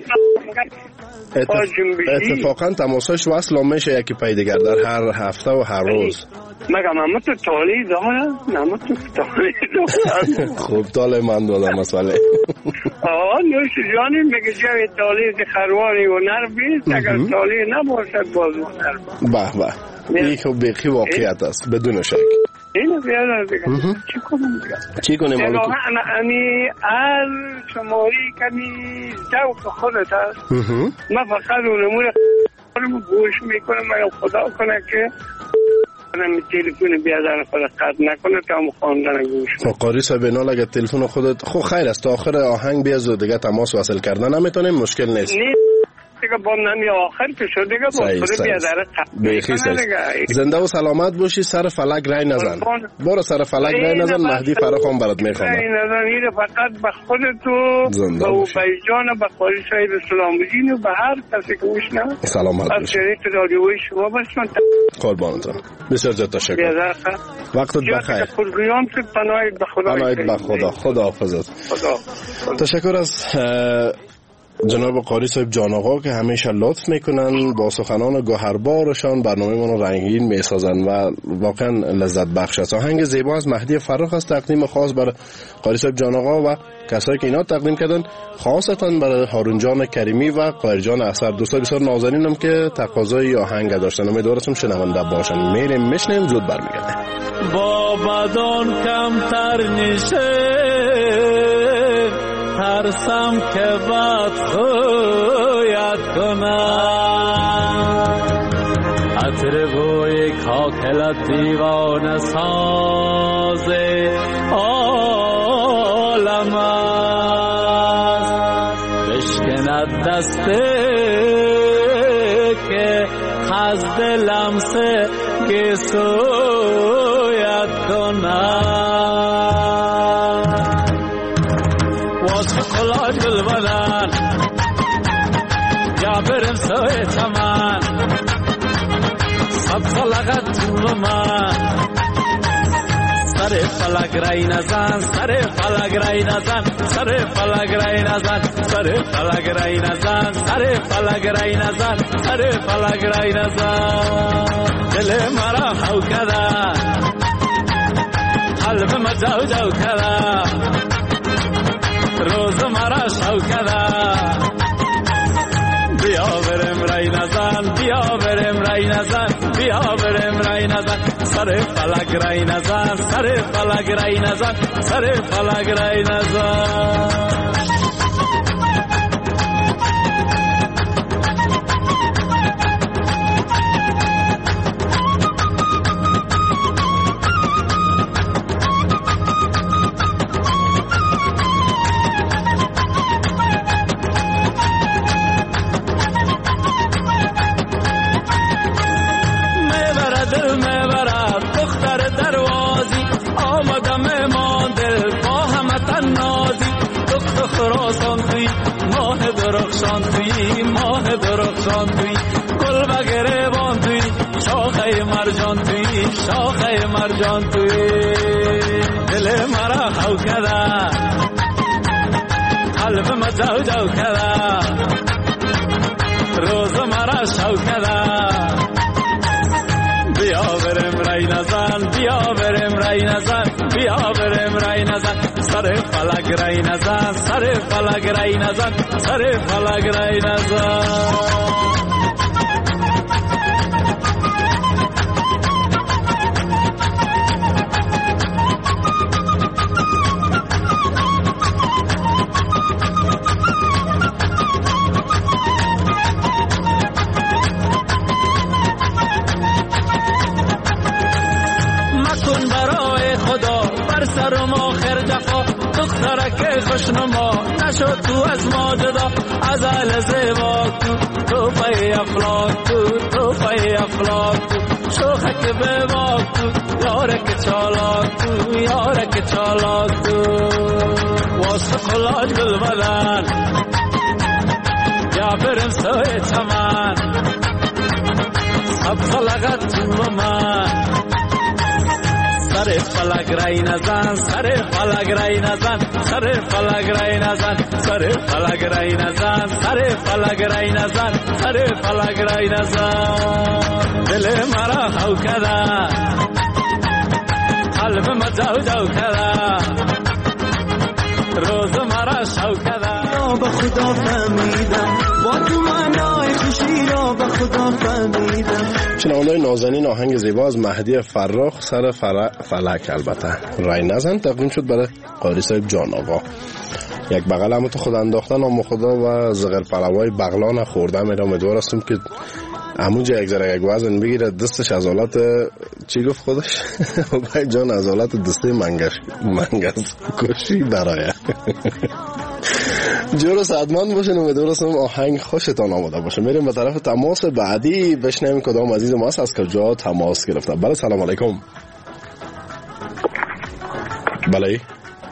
Speaker 13: اتفاقا تماساش وصل میشه یکی پای دیگر در هر هفته و هر روز
Speaker 15: مگه من تو تالی دارم نه تو تالی دارم
Speaker 13: خوب تالی من دادم مسئله
Speaker 15: نوش جانی میگه جای تالی خرواری و نر بیست اگر تالی نباشد بازو نر
Speaker 13: به این خب بقی واقعیت است بدون شک
Speaker 15: اینو بیادر دیگه
Speaker 13: چی کنیم
Speaker 15: امی از شماری کمی ذوق خودت هست من فقط اونمون گوش میکنم من خدا کنه که من تلفن بیادر خودت قطع نکنه تا هم خواندن گوش
Speaker 13: قاری صاحب اینال اگر تلفن خودت خب خیر است تا آخر آهنگ بیازو دیگه تماس وصل کردن نمیتونیم مشکل نیست
Speaker 15: دیگه با نمی آخر که شد دیگه با خود بیادره
Speaker 13: بیخی زنده و سلامت باشی سر فلک رای نزن برو سر فلک رای نزن مهدی فراخان برات میخوامه
Speaker 15: رای نزن ایره فقط به خودتو با بیجان و به قاری صاحب سلامجین و به هر کسی که میشنم
Speaker 13: سلامت باشی
Speaker 15: از شریف رادیوی شما باشم
Speaker 13: قربانتون بسیار زیاد تشکر وقتت بخیر
Speaker 15: پناهید به خدا
Speaker 13: خدا حافظت تشکر از جناب قاری صاحب جان آقا که همیشه لطف میکنن با سخنان گوهربارشان برنامه منو رنگین میسازن و واقعا لذت بخش است. آهنگ زیبا از مهدی فرخ است تقدیم خاص برای قاری صاحب جان آقا و کسایی که اینا تقدیم کردن خاصتا برای هارون جان کریمی و قاهر جان اثر دوستا بسیار نازنینم که تقاضای آهنگ داشتن امیدوارم شنونده باشن میریم میشنیم زود برمیگردیم
Speaker 12: با بدن کمتر نیشه ترسم که بد خویت کنم عطر بوی کاکلت دیوانه ساز عالم است بشکند دسته که خزد لمسه که سویت کنم واسه قلاج گل بدن یا برم سوی چمن سبز لغت طول من سر فلک رای نزن سر فلک رای نزن سر فلک رای نزن سر فلک رای نزن سر فلک رای نزن سر فلک رای نزن دل مرا خو کده قلب ما جو جو کده روز مرا شو کده بیا برم رای نزن بیا برم رای نزن بیا برم رای نزن سر فلک رای نزن سر فلک رای نزن سر فلک رای نزن درخشان توی ماه درخشان توی گل بگریبان توی شاخه مرجان توی شاخه مرجان توی دل مرا خو کده قلب ما جو جو کده روز مرا شو کده بیا برم رای نزن بیا برم رای نزن بیا برم رای نزن سر فلک رای نزن سر فلک رای نزن سر فلک رای نزن خوشنما نشد تو از ما جدا از اهل زیبا تو پای افلاک تو پای افلاک شوخک به باک یارک چالاک یارک چالاک واسه قلاج گل بدن یا برم سوی چمن سبز لغت طول من سر فلک رای نزن سر فلک رای نزن سر فلک رای نزن سر فلک رای نزن سر فلک رای نزن سر فلک رای نزن دل مرا خو کده قلب ما جو جو کده روز مرا شو کده یا به خدا فهمیدم با تو معنای خوشی را به خدا فهمیدم.
Speaker 13: شنونده‌های نازنین آهنگ زیبا از مهدی فراخ سر فلک البته رای نزن تقدیم شد برای قاری صاحب جان آقا. یک بغل هم تو خود انداختن آم خدا و زغر پلوای بغلان خورده میرم. امیدوار هستم که همونجا یک ذره یک وزن بگیره دستش از حالت چی گفت خودش باید جان از حالت دسته منگز کشی برای جور سعدمند باشین. امیدوار هستم آهنگ خوشتان آمده باشه. میریم به طرف تماس بعدی بشنویم کدام عزیز ما از کجا تماس گرفته. بله سلام علیکم. بله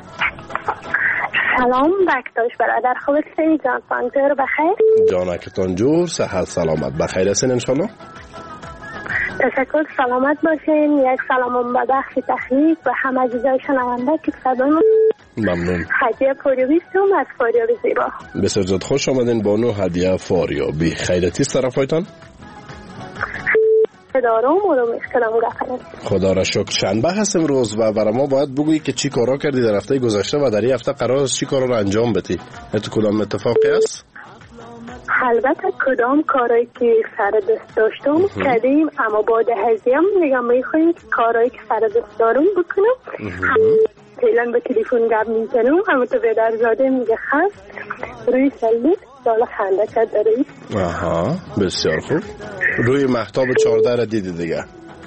Speaker 16: سلام بکتاش برادر خوبی جان پانجور بخیر
Speaker 13: جانکتان جور صحت سلامت بخیر هستین انشالله.
Speaker 16: تشکر سلامت باشین. یک سلام به بخش تخریب و همه عزیزای شنونده که صدامون
Speaker 13: ممنون.
Speaker 16: هدیه فاریابیستم از فاریابی زیبا.
Speaker 13: بسیار زیاد خوش آمدین بانو هدیه فاریابی. خیرتی است طرفایتان؟
Speaker 16: دارم و میشکنم گفتنم.
Speaker 13: خدا را شکر. شنبه هست امروز و برای ما باید بگویی که چی کارا کردی در هفته گذشته و در این هفته قرار است چی کارا رو انجام بدی. تو کدام اتفاقی است؟
Speaker 16: البته کدام کارایی که سر دست داشتم کردیم اما بعد هزیم میگم میخوایم که کارایی که سر دست دارم بکنم. فعلا به تلفن گپ میزنم اما تو بدر زاده میگه خست روی سلید سال خنده کرد داری.
Speaker 13: آها بسیار خوب. روی مهتاب 14 را دیدی دیگه.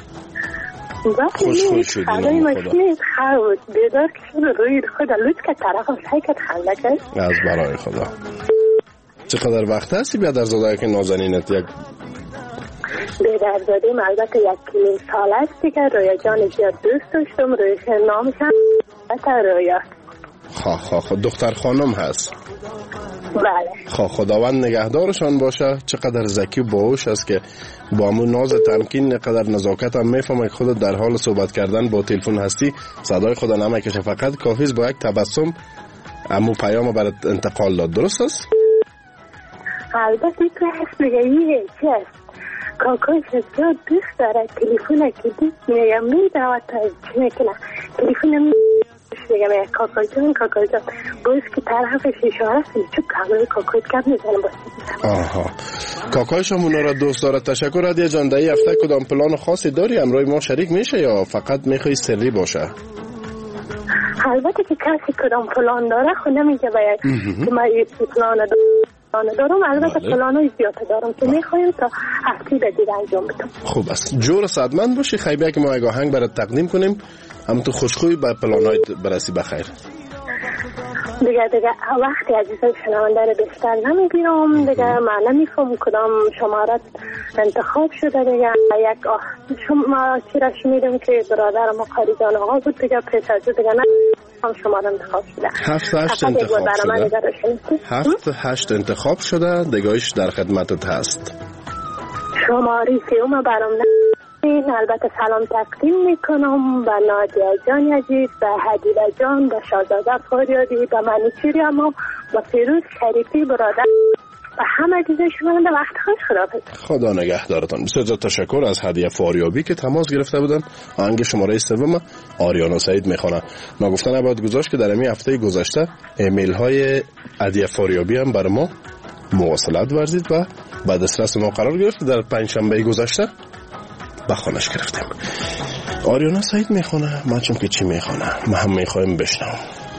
Speaker 13: خوش شدیم
Speaker 16: خدای مشکلی خود بیدار که شد روی خود لوت که طرف هم سعی کرد خنده کرد.
Speaker 13: از برای خدا. چقدر وقت هستی بیادر زاده که نازنینت یک
Speaker 16: به درزادیم البته 1 سال است دیگه. رویا جان زیاد دوست داشتم. رویا نامش هم رویا.
Speaker 13: دختر خانم هست.
Speaker 16: بله.
Speaker 13: خداوند نگهدارشان باشه. چقدر ذکی و باهوش است که با همون ناز تمکین قدر نزاکت هم میفهمه که خودت در حال صحبت کردن با تلفن هستی، صدای خود نمیکشه، فقط کافی است با یک تبسم همون پیام برات انتقال داد. درست است؟
Speaker 16: البته که هست بگه چی است کاکایش زیاد دوست داره تلفن کدی میدواد تا چی میکنه تلفن میگم کاکای جان باید که طرفش اشاره است چون کامل کاکای کم میزنه
Speaker 13: آها. کاکایش هم اونا را دوست داره. تشکر عدیه جان. در این هفته کدام پلان خاصی داری همراه ما شریک میشه یا فقط میخوای سری باشه؟
Speaker 16: البته که کسی کدام پلان داره خود نمیگه باید که من یه پلان دارم. البته پلانای زیاد دارم که میخوایم تا هفته دیگه انجام بدم.
Speaker 13: خوب است. جور صدمند باشی. خیبه که ما یک آهنگ برات تقدیم کنیم هم تو خوشخوی به پلانایت برسی بخیر.
Speaker 16: دیگه وقتی عزیزای شنونده رو بیشتر نمیگیرم دیگه. من نمیفهم کدام شمارت انتخاب شده دیگه. شما چیرش میدم که برادر ما خریدان آقا بود دیگه پیش از دیگه نه هم شماره انتخاب شده.
Speaker 13: 7 انتخاب شده دیگهش در خدمتت هست.
Speaker 16: شماری سیوم برام البته سلام تقدیم میکنم به نادیه جان عزیز، به هدیله جان، به شاهزاده فاریادی، به منیچیری اما به فیروز شریفی برادر و همه دیگه شما در وقت خوش خداحافظ.
Speaker 13: خدا نگهدارتان. بسیار تشکر از هدیه فاریابی که تماس گرفته بودن. آهنگ شماره سوم آریانا سعید میخونه. ناگفتن نباید گذاشت که در این هفته گذشته ایمیل های هدیه فاریابی هم بر ما مواصلت ورزید و بعد دسترس ما قرار گرفت. در پنجشنبه گذشته بخوانش گرفتیم. آریانا سعید میخونه. ما چون که چی میخونه ما هم میخوایم بشنوم.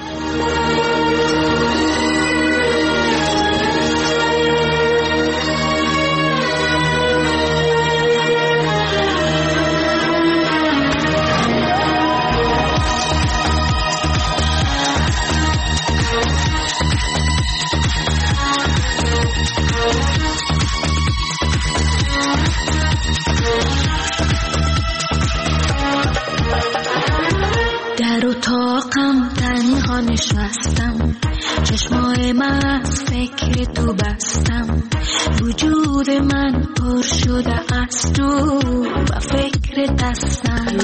Speaker 17: در اتاقم تنها نشستم، چشمای من از فکر تو بستم، وجود من پر شده از تو و فکر دستم.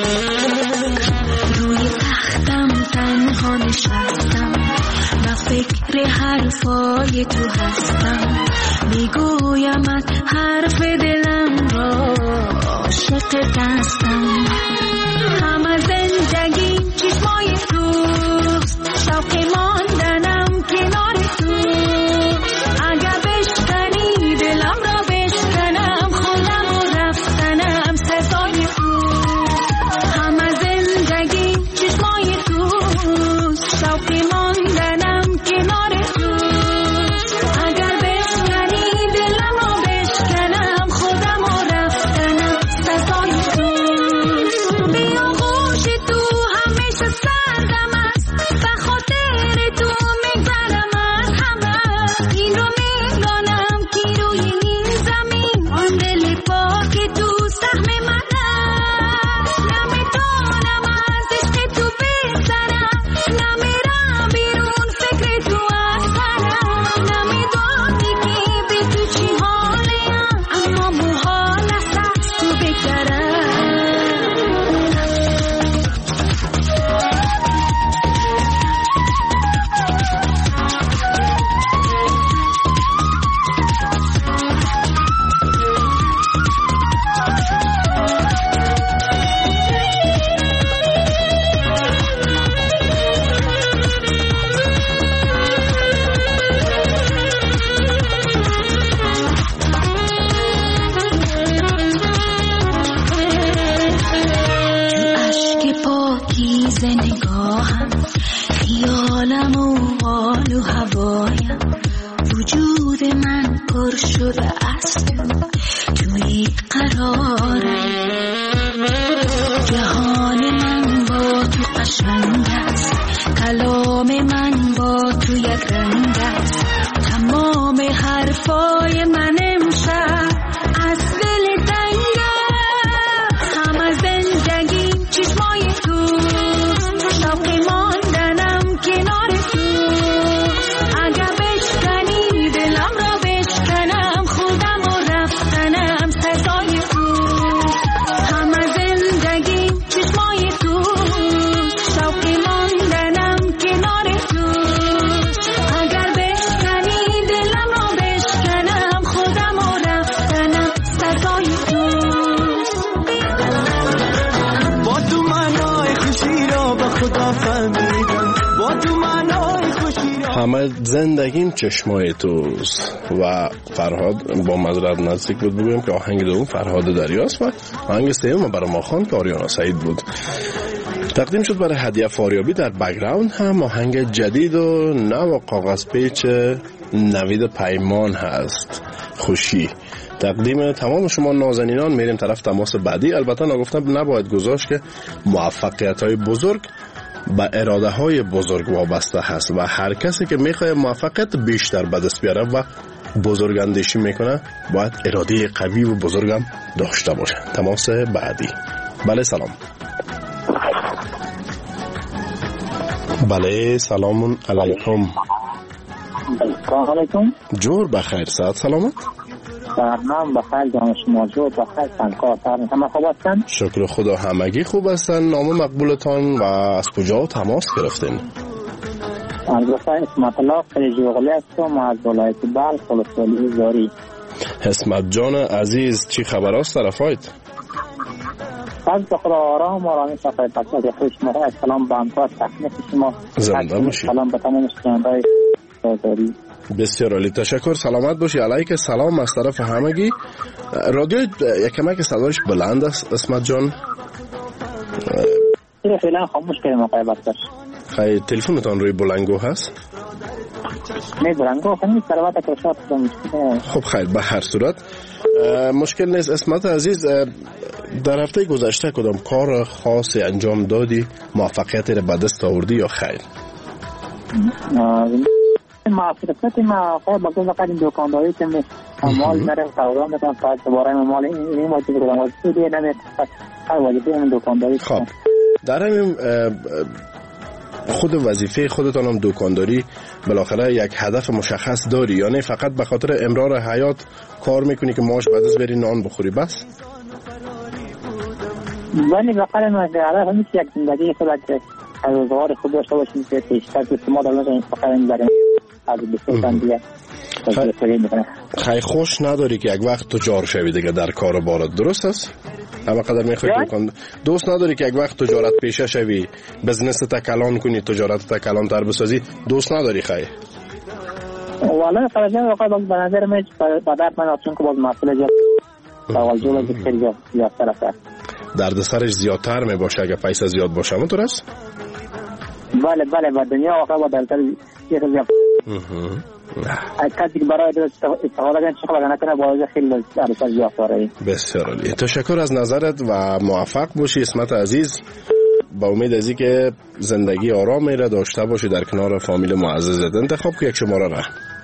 Speaker 17: روی تختم تنها نشستم و فکر حرفای تو هستم، میگویمت حرف دلم را عاشق دستم. همه زندگی چشمای توست، شوق ماندنم کنار تو، اگه بشکنی دلم را بشکنم، خودم و رفتنم سزای تو. همه زندگی چشمای توست، شوق ماندنم کنار تو، اگر بشکنی دلم را بشکنم، خودم و رفتنم سزای تو. حرفای من امشب از دل
Speaker 13: همه زندگیم چشمای توست و فرهاد با معذرت نزدیک بود بگویم که آهنگ دوم فرهاد دریاست و آهنگ سوم برای ما خواند که آریانا سعید بود. تقدیم شد برای هدیه فاریابی. در بک‌گراند هم آهنگ جدید و نو کاغذ پیچ نوید پیمان هست، خوشی. تقدیم تمام شما نازنینان. میریم طرف تماس بعدی. البته نگفتم نباید گذاشت که موفقیت‌های بزرگ به اراده های بزرگ وابسته هست و هر کسی که میخواد موفقیت بیشتر به دست بیاره و بزرگ اندیشی میکنه باید اراده قوی و بزرگم داشته باشه. تماس بعدی. بله سلام. بله سلام علیکم.
Speaker 18: سلام علیکم.
Speaker 13: جور بخیر، ساعت سلامت.
Speaker 18: سلام بخیر جان شما. جور بخیر سنکار همه خوب هستن؟
Speaker 13: شکر خدا همگی خوب هستن. نام مقبولتان و از کجا تماس گرفتین؟
Speaker 18: البته اسمت الله خریجوغلی هستم از ولایت بلخ ولسوالی زاری.
Speaker 13: اسمت جان عزیز چی خبر است طرفایت؟
Speaker 18: از بخدا آرام آرامی صفحه بسید خوش مرا. سلام به همکار تکنیک شما.
Speaker 13: زنده باشی.
Speaker 18: سلام به تمام شنوندگان زاری.
Speaker 13: بسیار عالی، تشکر. سلامت باشی. علیک سلام از طرف همگی. رادیو یکمک صدایش بلند است اسمت جان.
Speaker 18: فعلا خاموش کردیم آقای بختر.
Speaker 13: خیلی تلفنتان روی بلنگو هست؟
Speaker 18: نه بلنگو خیلی سروت کشات مشکل.
Speaker 13: خب خیر، به هر صورت مشکل نیست. اسمت عزیز در هفته گذشته کدام کار خاصی انجام دادی موفقیت را به دست آوردی یا خیر؟
Speaker 18: موفقیت ما خیلی با گذاشت این دکانداری که مال دارم کارام میکنم فقط برای مال این واجب رو واسه دیگه نمیاد هر واجبی این دکانداری.
Speaker 13: خب در همین خود وظیفه خودتان هم دکانداری بالاخره یک هدف مشخص داری یا نه فقط به خاطر امرار حیات کار میکنی که ماش بعد از بری نان بخوری بس؟
Speaker 18: ولی بخاطر ما هدف همیشه یک زندگی خود که روزگار خود داشته باشیم که پیشتر که ما در این فقط این برای از بسیار دیگه
Speaker 13: خیلی خوش نداری که یک وقت تجار شوی دیگه در کار بارت، درست است؟ اما قدر میخوای دکان دوست نداری که یک وقت تجارت پیشه شوی، بزنس تکلان کنی، تجارت تکلان تر بسازی، دوست نداری خیلی؟
Speaker 18: والا فرضاً واقعا به نظر من بعد من چون که باز مسئله زیاد توجه لازم خیلی زیادتر است.
Speaker 13: دردسرش زیادتر می باشه اگه پیسه زیاد باشه، همونطور است؟
Speaker 18: بله با دنیا واقعا با دردسر زیاد. از کسی که برای استفاده کنه چه خبر نکنه باید خیلی دردسر زیاد داره.
Speaker 13: بسیار عالی، تشکر از نظرت و موفق باشی اسمت عزیز. با امید از اینکه زندگی آرامی را داشته باشی در کنار فامیل معززت. انتخاب که یک شماره را.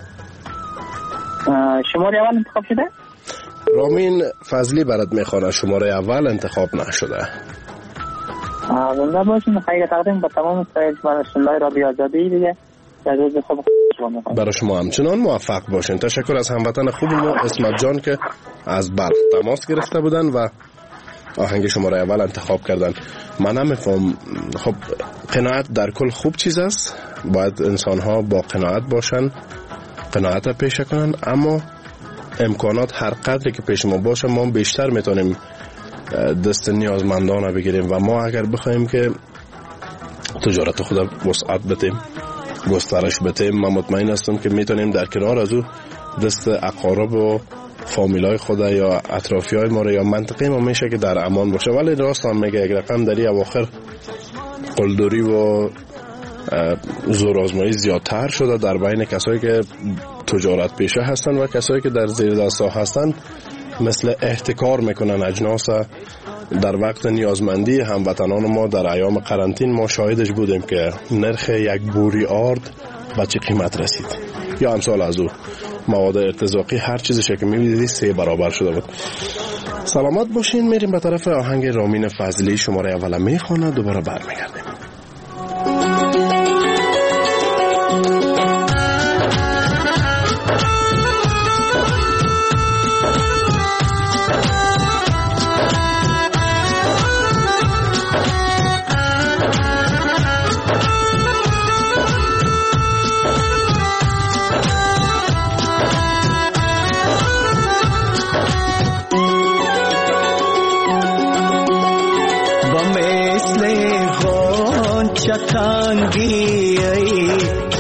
Speaker 18: شماره اول انتخاب شده؟
Speaker 13: رامین فضلی برات میخوانه. شماره اول انتخاب نشده.
Speaker 18: زنده باشین. خیلی تقدیم با تمام شنوندگان رادیو آزادی دیگه.
Speaker 13: برای شما همچنان موفق باشین. تشکر از هموطن خوب ما اسمت جان که از بلخ تماس گرفته بودن و آهنگ شماره اول انتخاب کردن. من نمیفهم. خب قناعت در کل خوب چیز است، باید انسان ها با قناعت باشن، قناعت پیشه کنن، اما امکانات هر قدری که پیش ما باشه ما بیشتر میتونیم دست نیازمندان بگیریم و ما اگر بخوایم که تجارت خود وسعت بدیم، گسترش بدیم، من مطمئن هستم که میتونیم در کنار از او دست اقارب و فامیلای خود یا اطرافیای ما یا منطقه ما میشه که در امان باشه. ولی راست هم میگه یک رقم دری اواخر قلدری و زورآزمایی زیادتر شده در بین کسایی که تجارت پیشه هستن و کسایی که در زیر دست ها هستن، مثل احتکار میکنن اجناس. در وقت نیازمندی هموطنان ما در ایام قرنطین ما شاهدش بودیم که نرخ یک بوری آرد به چه قیمت رسید یا امثال از او مواد ارتزاقی، هر چیزی که می‌بینید 3 برابر شده بود. سلامت باشین. میریم به طرف آهنگ رامین فضلی. شماره اول میخونه، دوباره برمیگردیم.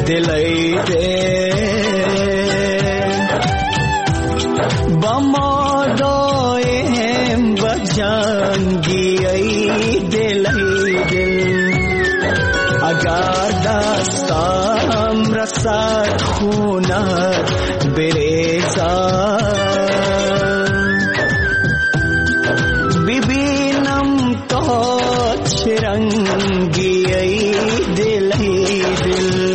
Speaker 12: دلی با ما دایم با جنگی ای دلی دل اگر دستم رسد خونت بریزد ببینم تا چه رنگی ای دلی دل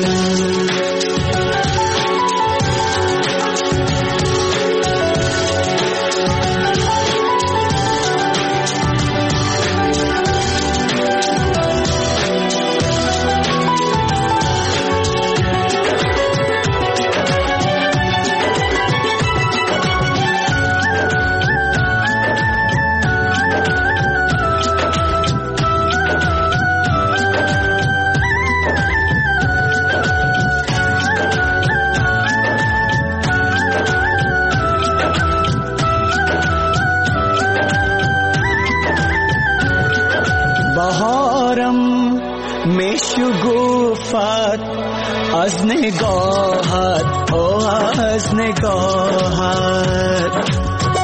Speaker 12: شگوفت از نگاهت از نگاهت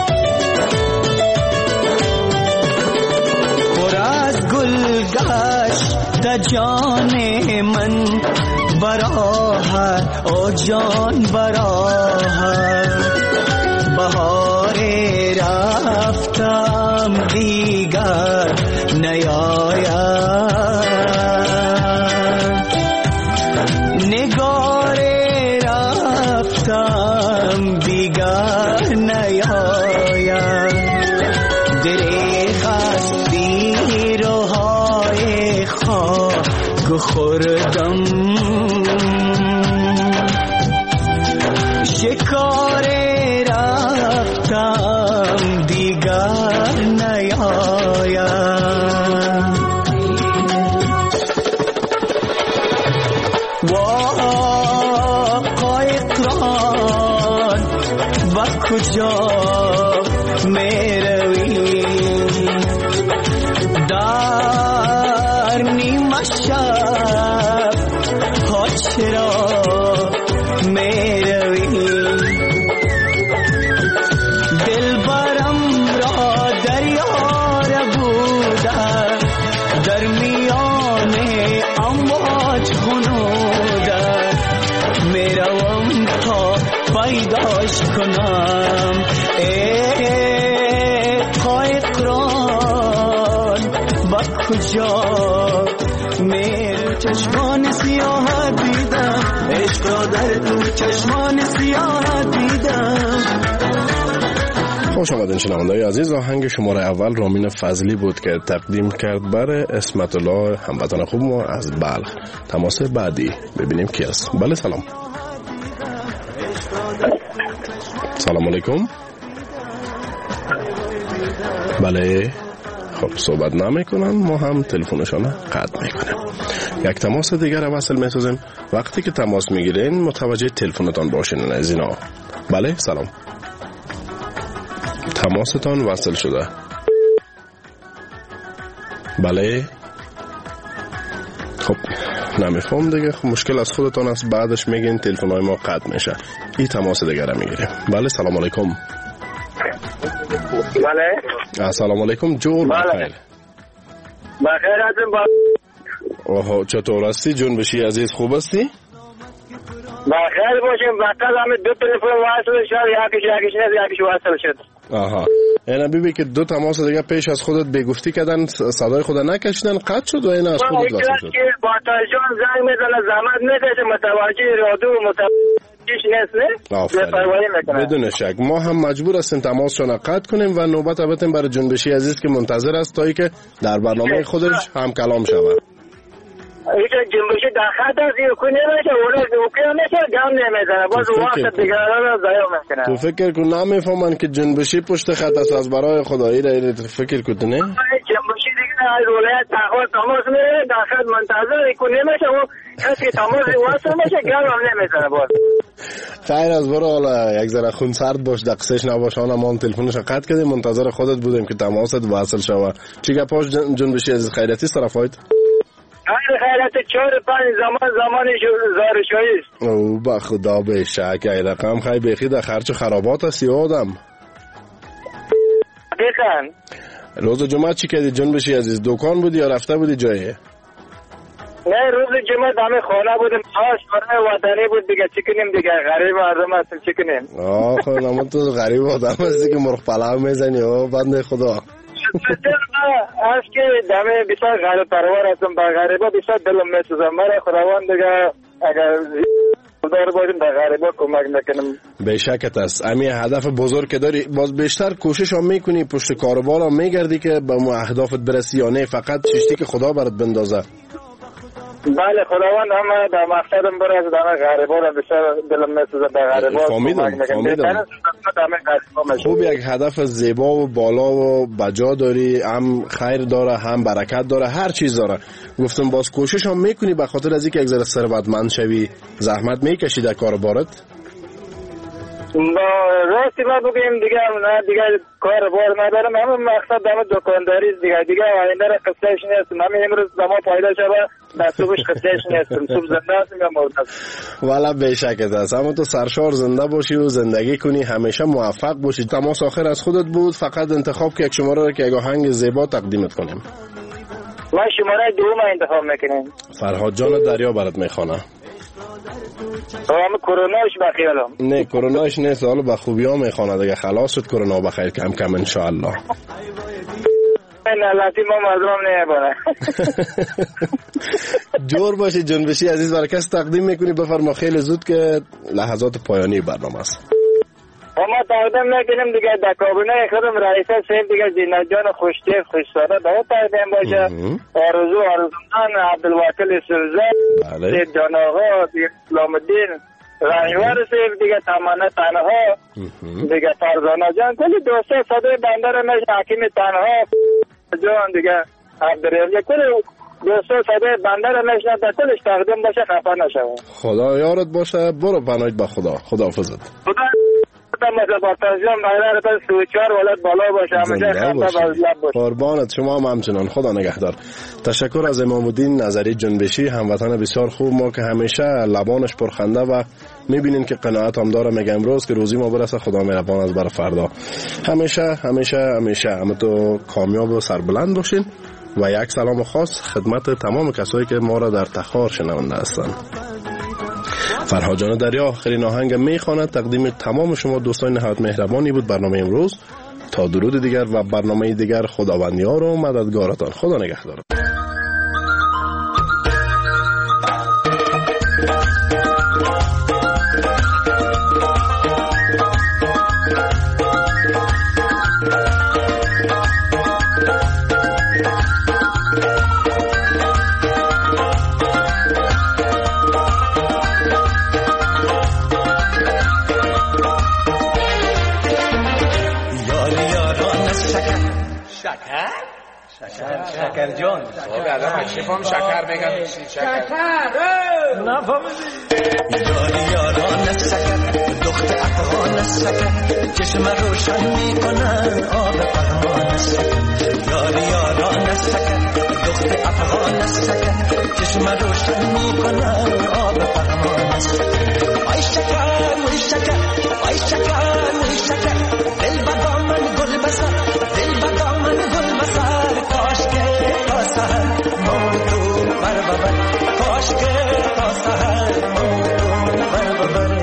Speaker 12: پر از گل گشت جان من براحت جان براحت بهار رفتم دیگر نیاید نگار رفتم دیگر نیاید دریغ است روهای خاک خوردم شکار رفتم دیگر نیاید کجا میروی در نیمه شب ها چرا میروی دلبرم را دریار بوده در میان امواج غنوده میروم تا پیداش کنم قایقران با کجا میره چشمان سیاه دیدم عشق را در تو چشمان سیاه دیدم.
Speaker 13: خوش آمدین شنونده‌های عزیز. آهنگ شماره اول رامین فضلی بود که تقدیم کرد برای اسمت الله هموطن خوب ما از بلخ. تماس بعدی ببینیم کی است. بله سلام. سلام علیکم. بله خب صحبت نمیکنن ما هم تلفنشان قطع میکنیم. یک تماس دیگر وصل میسازیم. وقتی که تماس میگیرین متوجه تلفنتان باشین عزیزان. بله سلام. تماستان وصل شده. بله خب نمیفهم دیگه. خب مشکل از خودتان است. بعدش میگین تلفن‌های ما قطع میشه. این تماس دیگه را میگیریم. بله سلام علیکم.
Speaker 14: بله
Speaker 13: سلام علیکم. جور بخیر.
Speaker 14: بخیر هستم.
Speaker 13: اوه چطور هستی جنبشی عزیز؟ خوب هستی؟
Speaker 14: بخیر باشیم. وقت همه دو تلفن وصل شد. یکیش وصل شد.
Speaker 13: آها اینا بیبی که دو تماس دیگه پیش از خودت بگفتی کردن صدای خود نکشیدن قطع شد و اینا از خودت وصل شد.
Speaker 14: که با تلجان زنگ میزنه زحمت میکشه متوجه رادیو متوجهش نیست نه.
Speaker 13: بدون شک ما هم مجبور هستیم تماسشون قطع کنیم و نوبت بتیم برای جنبشی عزیز که منتظر است تا که در برنامه خودش هم کلام شود.
Speaker 14: هیچ جنبشی در خط است یکو نمیشه اونا اوکی نمیشه گم نمیزنه باز وقت دیگه را ضایع میکنه.
Speaker 13: تو فکر کن نمیفهمن که جنبشی پشت خط است از برای خدایی را فکر کن نه
Speaker 14: جنبشی دیگه از ولایت تماس میره در خط منتظر یکو نمیشه و کسی تماس واسه میشه گم هم نمیزنه باز.
Speaker 13: خیر از برو حالا یک ذره خون سرد باش دقیقش نباشه. ما هم تلفنش قطع کردیم منتظر خودت بودیم که تماست وصل شود. چی گپاش جنبشی عزیز خیرتی طرفایت؟
Speaker 15: خیرت 4-5 زمانی زارشایی است.
Speaker 13: او با خدا به شک ای رقم خیلی بخی در خرچ خرابات است یا آدم
Speaker 15: دقیقاً.
Speaker 13: روز جمعه چی کردی جنبشی عزیز؟ دکان بودی یا رفته بودی جایی؟
Speaker 15: نه روز جمعه دم خانه بودیم. برای وطنی بود دیگه، چی کنیم دیگه، غریب مردم هستیم، چی کنیم.
Speaker 13: آخه نما تو غریب آدم هستی که مرغ پلاو میزنی و بنده خدا.
Speaker 15: از که دم بسیار غریب پرور هستم، با غریبا بسیار دلم میسوزم. برای خداوند دیگه اگر دار باشیم به غریبا کمک نکنیم.
Speaker 13: به شکت است. امی هدف بزرگ که داری، باز بیشتر کوشش هم میکنی، پشت کاروبار هم میگردی که به اهدافت برسی یا نه فقط چشتی که خدا برات بندازه؟
Speaker 15: بله خداوند هم در مقصدم برسه. در غریبا را بسیار دلم میسوزه، به غریبا
Speaker 13: فهمیدم. خوب یک هدف زیبا و بالا و بجا داری، هم خیر داره هم برکت داره، هر چیز داره. گفتم باز کوشش هم میکنی به خاطر از اینکه یک ذره ثروتمند شوی، زحمت میکشی در کاربارت؟
Speaker 15: راستی ما بگیم دیگه نه دیگه کار بار ندارم، همه مقصد دم دکانداری است دیگه آینده را قصهش نیستم. همین امروز دما پایدا شده در صبحش قصهش نیستم. صبح زنده هستم یا مرده
Speaker 13: والا به شکت است. اما تو سرشار زنده باشی و زندگی کنی، همیشه موفق باشی. تماس آخر از خودت بود، فقط انتخاب که یک شماره را که یک آهنگ زیبا تقدیمت کنیم.
Speaker 15: ما شماره دوم انتخاب میکنیم.
Speaker 13: فرهاد جان دریا برات میخوانه.
Speaker 15: همه کروناش بخیالم.
Speaker 13: نه کروناش نیست، حالا به خوبی ها میخوانه دیگه. خلاص شد کرونا بخیر کم کم انشاءالله.
Speaker 15: نه لاتی ما مردم نمیباره.
Speaker 13: جور باشی جنبشی عزیز، برای کس تقدیم میکنی بفرما خیلی زود که لحظات پایانی برنامه است.
Speaker 15: ما تقدیم میکنیم دیگه در کابینه خودم رئیسه سیف دیگه زینت جان خوشتیف خوشساده به تقدیم باشه. آرزومندان عبدالوکیل سوزه، سید جان آقا، دیگه اسلام الدین رنجور سیف دیگه تمنه تنها دیگه فرزانه جان، کلی دوسته صده بنده رو میشه حکیم تنها جان دیگه عبدالرحیم، کلی دوسته صده بنده رو میشه در کلش تقدیم باشه، خفه نشوه.
Speaker 13: خدا یارت باشه. برو پناهت به خدا. خدا حافظت.
Speaker 15: خدا مثل باتازیان بغیره تا 34 ولد بالا باشه، همیشه خطا باز لب باشه.
Speaker 13: قربانت شما هم همچنان. خدا نگهدار. تشکر از امام الدین نظری جنبشی، هموطن بسیار خوب ما که همیشه لبانش پرخنده و میبینین که قناعت هم داره. میگم امروز که روزی ما برسه خدا مهربان از بر فردا. همیشه همیشه همیشه همه تو کامیاب و سربلند باشین. و یک سلام خاص خدمت تمام کسایی که ما را در تخار شنونده هستند. فرهاد جان دریا آخرین آهنگ میخواند. تقدیم تمام شما دوستان نهایت مهربانی بود برنامه امروز. تا درود دیگر و برنامه دیگر خداوندیار و مددگارتان. خدا نگهدار.
Speaker 19: شکر جان الان شفام شکر بگم شکر نفهمیدی یاری یاران شکر دخت افغان شکر چشم روشن میکنن آب فرمان شکر یاری یاران شکر دخت افغان شکر چشم روشن میکنن آب فرمان شکر آی شکر وی شکر آی شکر وی شکر دل با من گل بسر دل با من گل بسر کاش که تا سهر موتو بر ببر کاش که تا سهر موتو بر ببر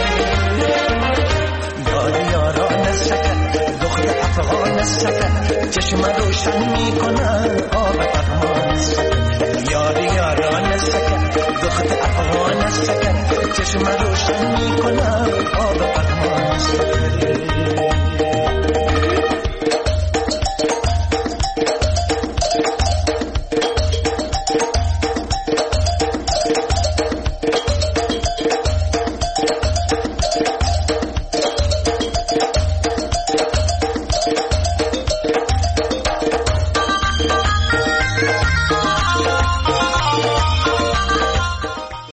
Speaker 19: یاری یاران شکر دخت افغان شکر چشم روشن میکنن آب فرمان شکر یاری یاران شکر دخت افغان شکر چشم روشن میکنن آب فرمان شکر